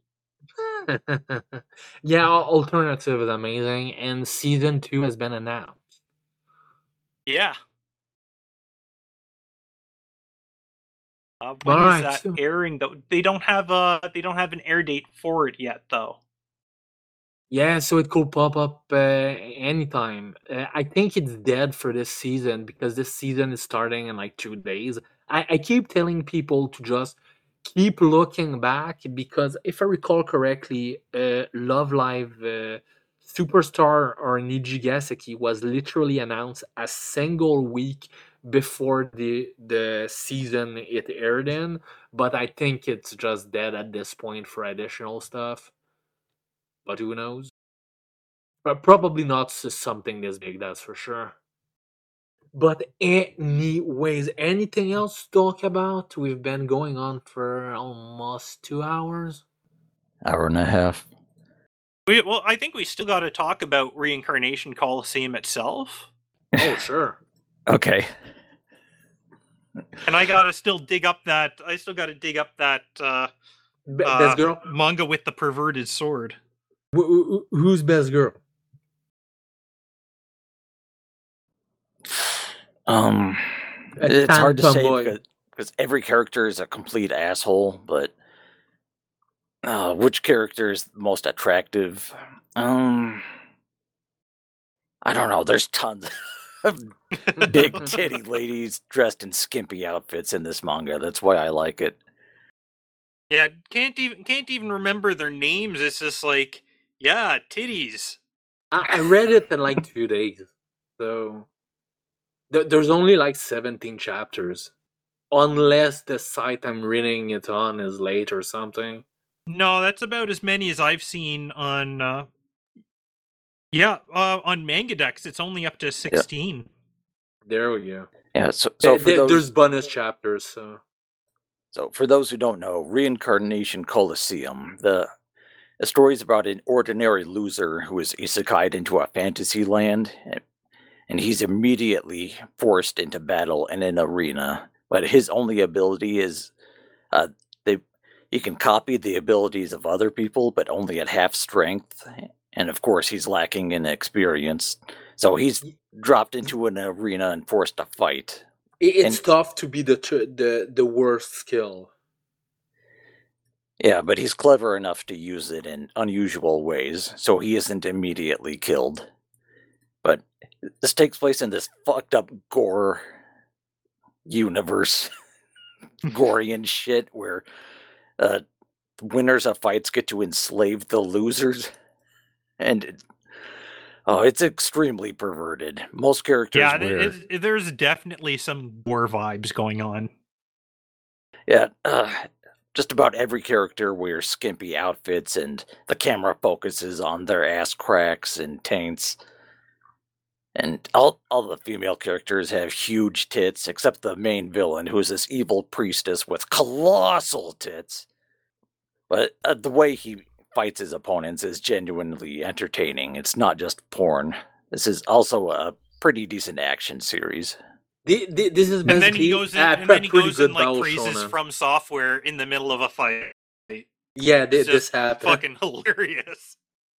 Yeah, al- alternative is amazing, and season two has been announced.
Yeah. Uh,
All
when is
right,
that
so
airing though? They don't have a they don't have an air date for it yet though.
yeah, so it could pop up uh, anytime. Uh, I think it's dead for this season because this season is starting in like two days. I, I keep telling people to just keep looking back because if I recall correctly, uh, Love Live uh, Superstar or Nijigaseki was literally announced a single week before the the season it aired in. But I think it's just dead at this point for additional stuff. But who knows? But probably not s- something this big, that's for sure. But anyways, anything else to talk about? We've been going on for almost two hours.
Hour and a half.
We, well, I think we still got to talk about Reincarnation Coliseum itself,
Oh, sure.
Okay.
and I gotta still dig up that. I still gotta dig up that uh,
Be-
uh,
best girl?
manga with the perverted sword.
Wh- wh- who's best girl?
Um,
A
it's hard to say
tomboy.
because because every character is a complete asshole. But uh, which character is most attractive? Um, I don't know. There's tons of big titty ladies dressed in skimpy outfits in this manga. That's why I like it.
Yeah, can't even can't even remember their names. It's just like, yeah, titties.
I, I read it in like two days. So th- there's only like seventeen chapters. Unless the site I'm reading it on is late or something.
No, that's about as many as I've seen on uh, Yeah, uh, on Mangadex, it's only up to sixteen.
There we go.
Yeah, so, so
There-
for
there-
those
There's bonus chapters, so.
so for those who don't know, Reincarnation Coliseum, the the story is about an ordinary loser who is isekai'd into a fantasy land, and, and he's immediately forced into battle in an arena. But his only ability is uh, they he can copy the abilities of other people, but only at half strength. And of course, he's lacking in experience, so he's dropped into an arena and forced to fight.
It- It's
And-
tough to be the tr- the the worst skill.
Yeah, but he's clever enough to use it in unusual ways, so he isn't immediately killed. But this takes place in this fucked up gore universe, Gorian shit, where uh, winners of fights get to enslave the losers, and it, oh, it's extremely perverted. Most characters
Yeah,
wear,
it, it, there's definitely some war vibes going on.
yeah, uh, just about every character wears skimpy outfits, and the camera focuses on their ass cracks and taints. And all, all the female characters have huge tits, except the main villain, who is this evil priestess with colossal tits. But uh, the way he fights his opponents is genuinely entertaining. It's not just porn. This is also a pretty decent action series.
The- the- This is
And then
basically
he goes in,
a
and then he
pretty
goes in
good
like
battle
praises
shonen.
from software in the middle of a fight.
Yeah, thi-
It's
this
just
happened.
fucking hilarious.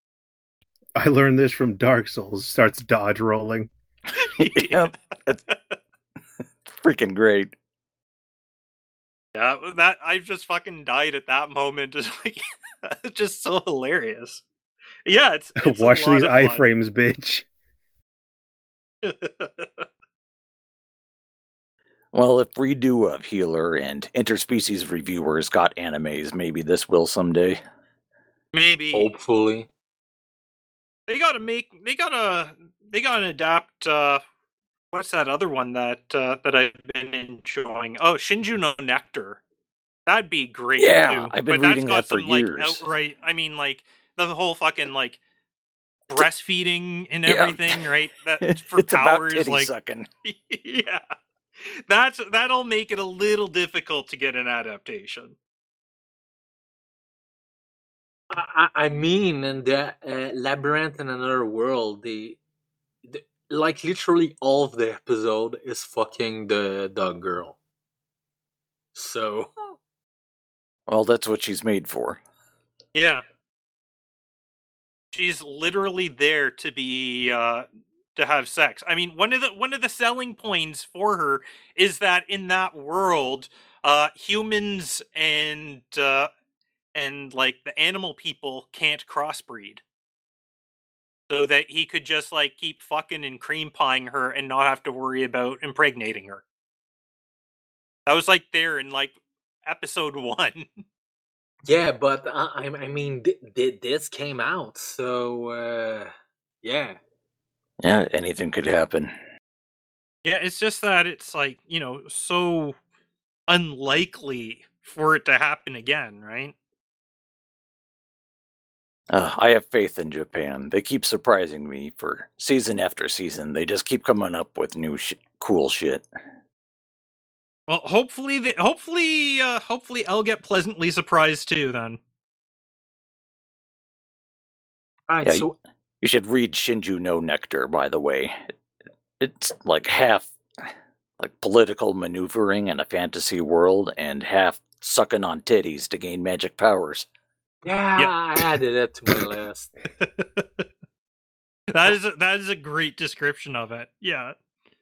I learned this from Dark Souls. Starts dodge rolling.
Yep, it's freaking great.
Yeah, that I just fucking died at that moment. Just like, it's just so hilarious. Yeah, it's, it's a
Watch
lot
these
of fun.
iframes, bitch.
Well, if Redo of Healer and Interspecies Reviewers got animes, maybe this will someday.
Maybe
Hopefully.
they gotta make they gotta they gotta adapt. Uh, what's that other one that uh, that I've been enjoying? Oh, Shinju no Nectar. That'd be great.
Yeah,
too.
I've been
but
reading
that's got
that for
some, like,
years.
outright. I mean, like the whole fucking like breastfeeding and
Yeah.
everything, right? That for
It's about
powers,
titty
like
sucking.
yeah, that's that'll make it a little difficult to get an adaptation.
I, I I mean, in the uh, Labyrinth in Another World, the, the like literally all of the episode is fucking the dog girl. So
Well, that's what she's made for.
Yeah, she's literally there to be uh, to have sex. I mean, one of the one of the selling points for her is that in that world, uh, humans and uh, and like the animal people can't crossbreed. So that he could just like keep fucking and cream pieing her and not have to worry about impregnating her. That was like there in like episode one.
yeah, but I I I mean, th- th- this came out, so uh, yeah.
Yeah, anything could happen.
Yeah, it's just that it's like, you know, so unlikely for it to happen again, right?
Uh, I have faith in Japan. They keep surprising me for season after season. They just keep coming up with new sh- cool shit.
Well, hopefully, the, hopefully, uh, hopefully, I'll get pleasantly surprised too. Then,
All right,
Yeah,
so
You should read Shinju no Nectar, by the way. It's like half like political maneuvering in a fantasy world and half sucking on titties to gain magic powers.
yeah, I added it to my list.
that is a, that is a great description of it. Yeah.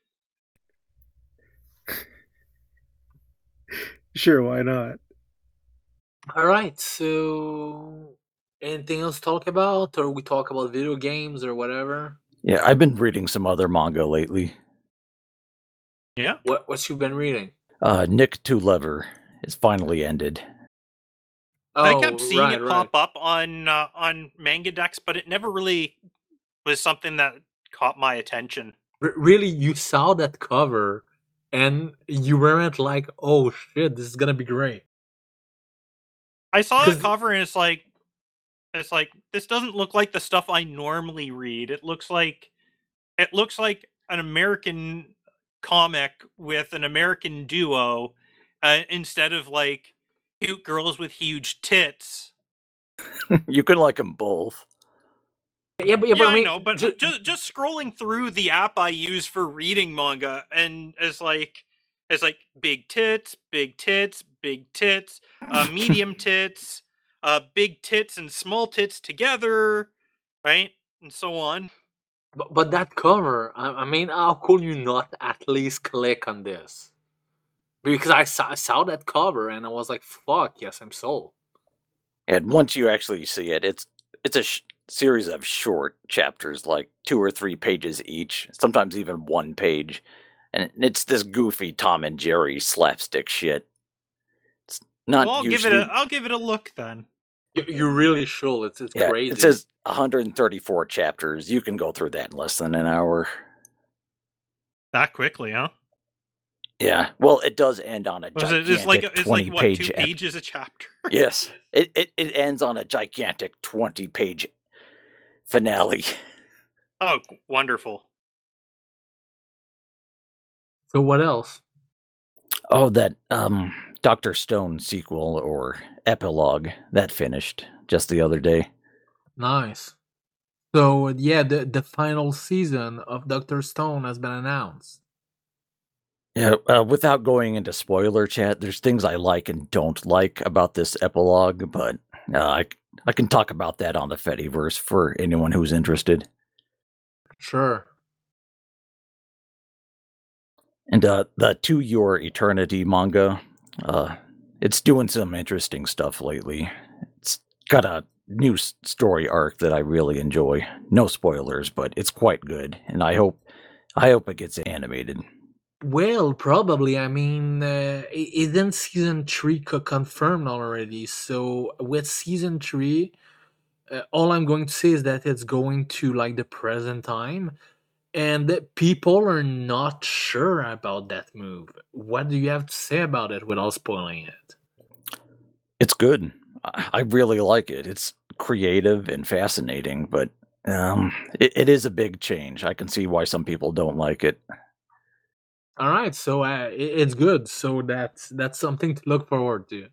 Sure, why not?
All right, so anything else to talk about, or we talk about video games or whatever?
Yeah, I've been reading some other manga lately.
Yeah.
What what you been reading?
Uh, Nick to Lever is finally ended.
I
Oh,
kept seeing
right,
it
right.
pop up on uh, on Mangadex, but it never really was something that caught my attention.
R- really, you saw that cover, and you weren't like, "Oh shit, this is gonna be great."
I saw the
'Cause-
cover and it's like, It's like, this doesn't look like the stuff I normally read. It looks like it looks like an American comic with an American duo, uh, instead of like cute girls with huge tits.
You can like them both.
Yeah, but, yeah,
Yeah,
but I
I
mean,
know, but
ju-
just just scrolling through the app I use for reading manga, and it's like it's like big tits, big tits, big tits, uh, medium tits, uh, big tits and small tits together, right, and so on.
but, but that cover, I, I mean, how could you not at least click on this? Because I saw, I saw that cover and I was like, fuck, yes, I'm sold.
And once you actually see it, it's it's a sh- series of short chapters, like two or three pages each, sometimes even one page, and it's this goofy Tom and Jerry slapstick shit. It's not
Well, I'll give it
usually.
a I'll give it a look then.
You, you really should. It's it's
Yeah,
crazy.
it says one hundred thirty-four chapters. You can go through that in less than an hour.
That quickly, huh?
Yeah, well, it does end on a
Was it
gigantic
just like it's like what
twenty-page.
two pages a chapter?
Yes, it, it it ends on a gigantic twenty-page finale.
Oh, wonderful.
So what else?
Oh, that um Doctor Stone sequel or epilogue that finished just the other day.
Nice. So yeah, the the final season of Doctor Stone has been announced.
Yeah, uh, without going into spoiler chat, there's things I like and don't like about this epilogue, but uh, I I can talk about that on the Fediverse for anyone who's interested.
Sure.
And uh, the To Your Eternity manga, uh, it's doing some interesting stuff lately. It's got a new s- story arc that I really enjoy. No spoilers, but it's quite good, and I hope I hope it gets animated.
Well, probably. I mean, uh, i- isn't season three co- confirmed already? So with season three, uh, all I'm going to say is that it's going to like the present time, and that people are not sure about that move. What do you have to say about it without spoiling it?
It's good. I I really like it. It's creative and fascinating, but um, it, it is a big change. I can see why some people don't like it.
All right, so uh, i- it's good. So that's that's something to look forward to.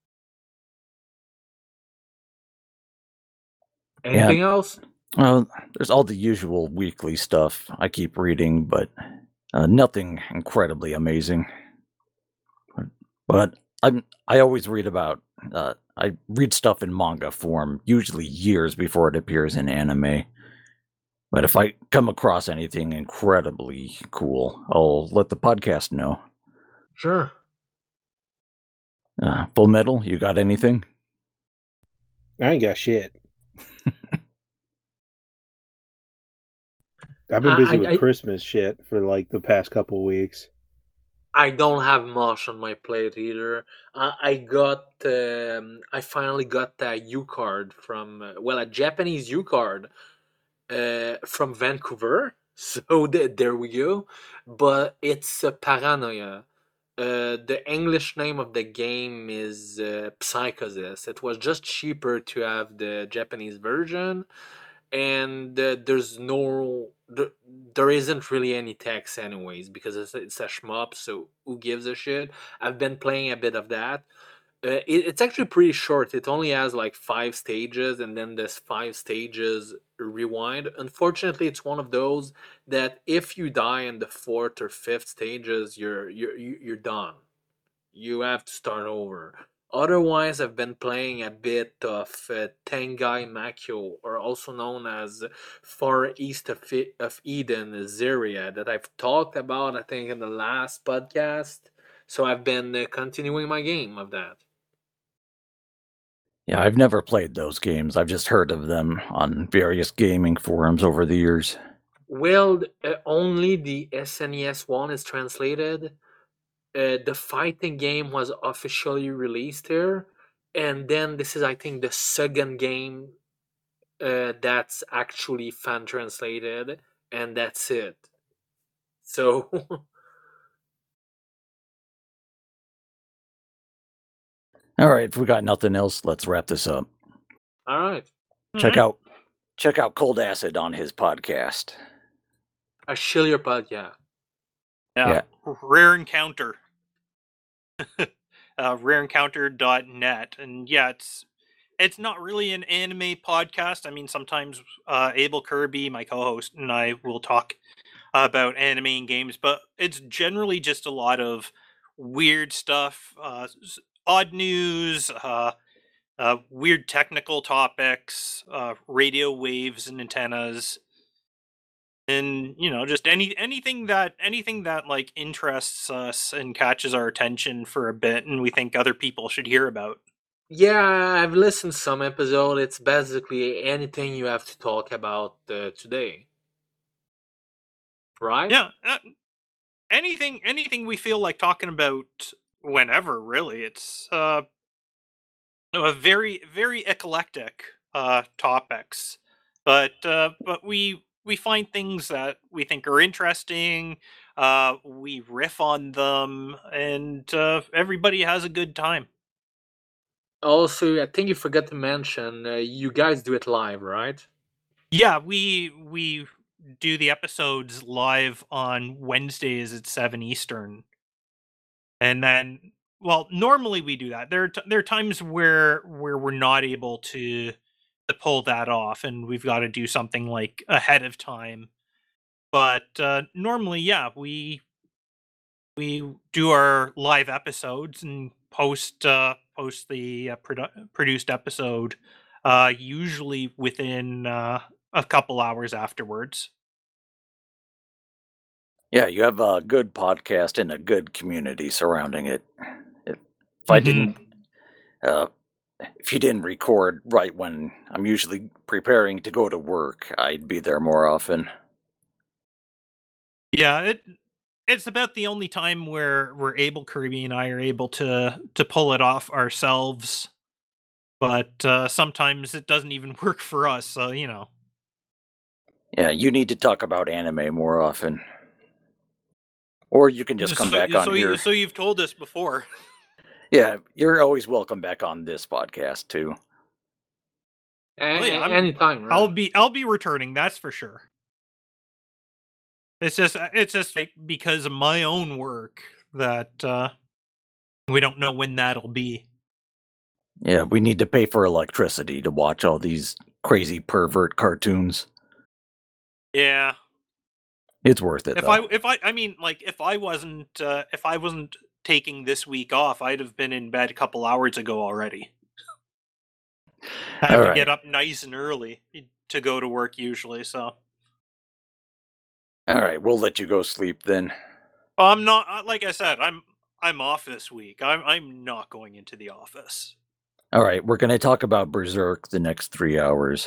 Yeah,
Anything else?
well, there's all the usual weekly stuff I keep reading, but uh, nothing incredibly amazing. But I'm I always read about uh, I read stuff in manga form, usually years before it appears in anime. But if I come across anything incredibly cool, I'll let the podcast know.
Sure.
Uh, Full Metal, you got anything?
I ain't got shit. I've been
I,
busy
I,
with
I
Christmas shit for like the past couple weeks.
I don't have much on my plate either. I, I got, um, I finally got a U card from, uh, well, a Japanese U card uh, from Vancouver. So th- there we go. But it's uh, Paranoia. Uh, the English name of the game is uh, Psychosis. It was just cheaper to have the Japanese version, and uh, there's no there, there isn't really any text anyways because it's, it's a shmup, so who gives a shit. I've been playing a bit of that. Uh, it, it's actually pretty short. It only has like five stages, and then there's five stages rewind. Unfortunately, it's one of those that if you die in the fourth or fifth stages, you're you're you- you're done. You have to start over. Otherwise, I've been playing a bit of uh, Tengai Makyo, or also known as Far East of, I- of Eden, Zyria, that I've talked about, I think, in the last podcast. So I've been uh, continuing my game of that.
Yeah, I've never played those games. I've just heard of them on various gaming forums over the years.
Well, uh, only the S N E S one is translated. Uh, the fighting game was officially released here, and then this is, I think, the second game uh, that's actually fan translated, and that's it. So,
All right, if we got nothing else, let's wrap this up.
all right.
Check
Mhm.
out check out Cold Acid on his podcast.
A chill your pod, yeah.
Yeah. Rare Encounter. uh, rare encounter dot net. And yeah, it's it's not really an anime podcast. I mean, sometimes uh, Abel Kirby, my co-host, and I will talk about anime and games, but it's generally just a lot of weird stuff, uh, s- odd news, uh, uh, weird technical topics, uh, radio waves and antennas, and you know, just any anything that anything that like interests us and catches our attention for a bit, and we think other people should hear about.
Yeah, I've listened some episode. It's basically anything you have to talk about uh, today, right?
Yeah, uh, anything anything we feel like talking about whenever. Really, it's uh, a very very eclectic uh, topics, but uh, but we we find things that we think are interesting. Uh, we riff on them, and uh, everybody has a good time.
Also, I think you forgot to mention uh, you guys do it live, right?
Yeah, we we do the episodes live on Wednesdays at seven Eastern. And then, well, normally we do that. There are t- there are times where where we're not able to to pull that off and we've got to do something like ahead of time. But uh normally, yeah, we we do our live episodes and post uh post the uh, produ- produced episode uh usually within uh a couple hours afterwards.
Yeah, you have a good podcast and a good community surrounding it. If, if I
Mhm.
didn't, uh, if you didn't record right when I'm usually preparing to go to work, I'd be there more often.
Yeah, it it's about the only time where where Abel Kirby and I are able to to pull it off ourselves. But uh, sometimes it doesn't even work for us. So you know,
Yeah, you need to talk about anime more often, or you can just come
so,
back on
so,
here.
you, so you've told us before.
Yeah, you're always welcome back on this podcast too.
A-
Oh, yeah,
a-
I'm-
anytime, right?
I'll be I'll be returning. That's for sure. It's just it's just like because of my own work that uh, we don't know when that'll be.
Yeah, we need to pay for electricity to watch all these crazy pervert cartoons.
Yeah.
It's worth it
If
though.
I if I I mean like if I wasn't uh, if I wasn't taking this week off, I'd have been in bed a couple hours ago already. I have
All
to
right.
get up nice and early to go to work usually, so
All right, we'll let you go sleep then.
well, I'm not uh, like I said, I'm I'm off this week. I'm I'm not going into the office.
All right, we're going to talk about Berserk the next three hours.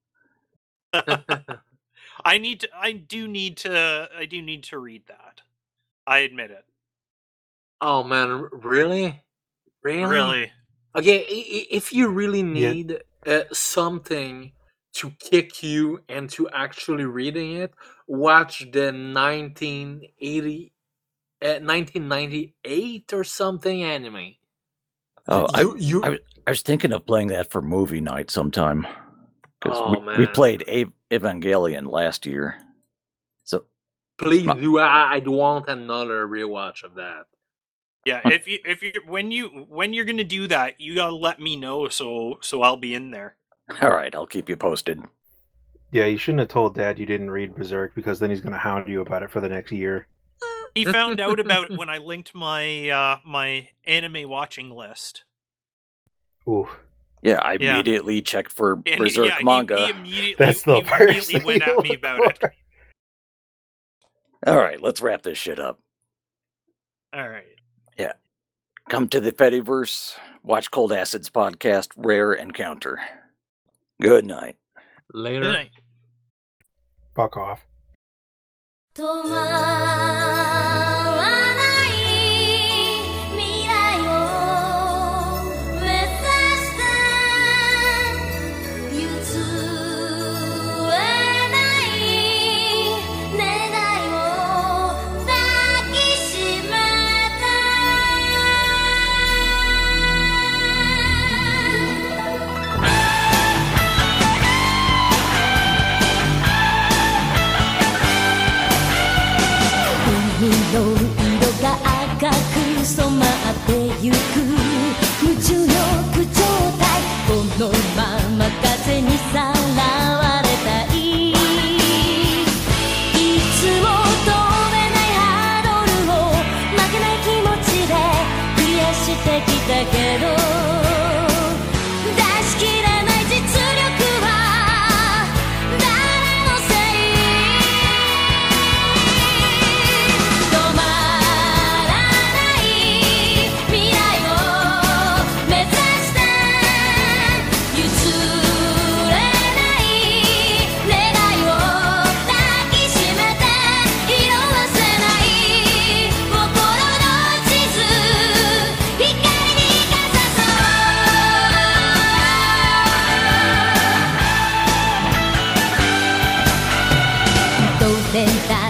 I need to I do need to I do need to read that. I admit it.
Oh man, r- really? Really?
Really.
Okay, i- i- if you really
Yeah.
need uh, something to kick you into actually reading it, watch the nineteen eighty, uh, nineteen ninety-eight or something anime.
Oh, I,
you, you,
I, I was thinking of playing that for movie night sometime. Because
Oh,
we, we
man.
played A- Evangelion last year. So,
please
Ma-
do. I, I want another rewatch of that.
Yeah, if you if you when you when you're gonna do that, you gotta let me know so so I'll be in there.
all right, I'll keep you posted.
Yeah, you shouldn't have told Dad you didn't read Berserk because then he's going to hound you about it for the next year.
He found out about it when I linked my uh my anime watching list.
Ooh,
Yeah, I
Yeah.
immediately checked for
And he-
Berserk
yeah, he-
manga.
He, immediately,
that's the
he
first
immediately
thing
went
you
at me
look
about it.
for.
All right, let's wrap this shit up.
All right.
Come to the Fediverse, watch Cold Acid's podcast, Rare Encounter. Good night.
Later.
Good night.
Fuck off.
止まらない未来を目指して譲れない願いを抱きしめてれた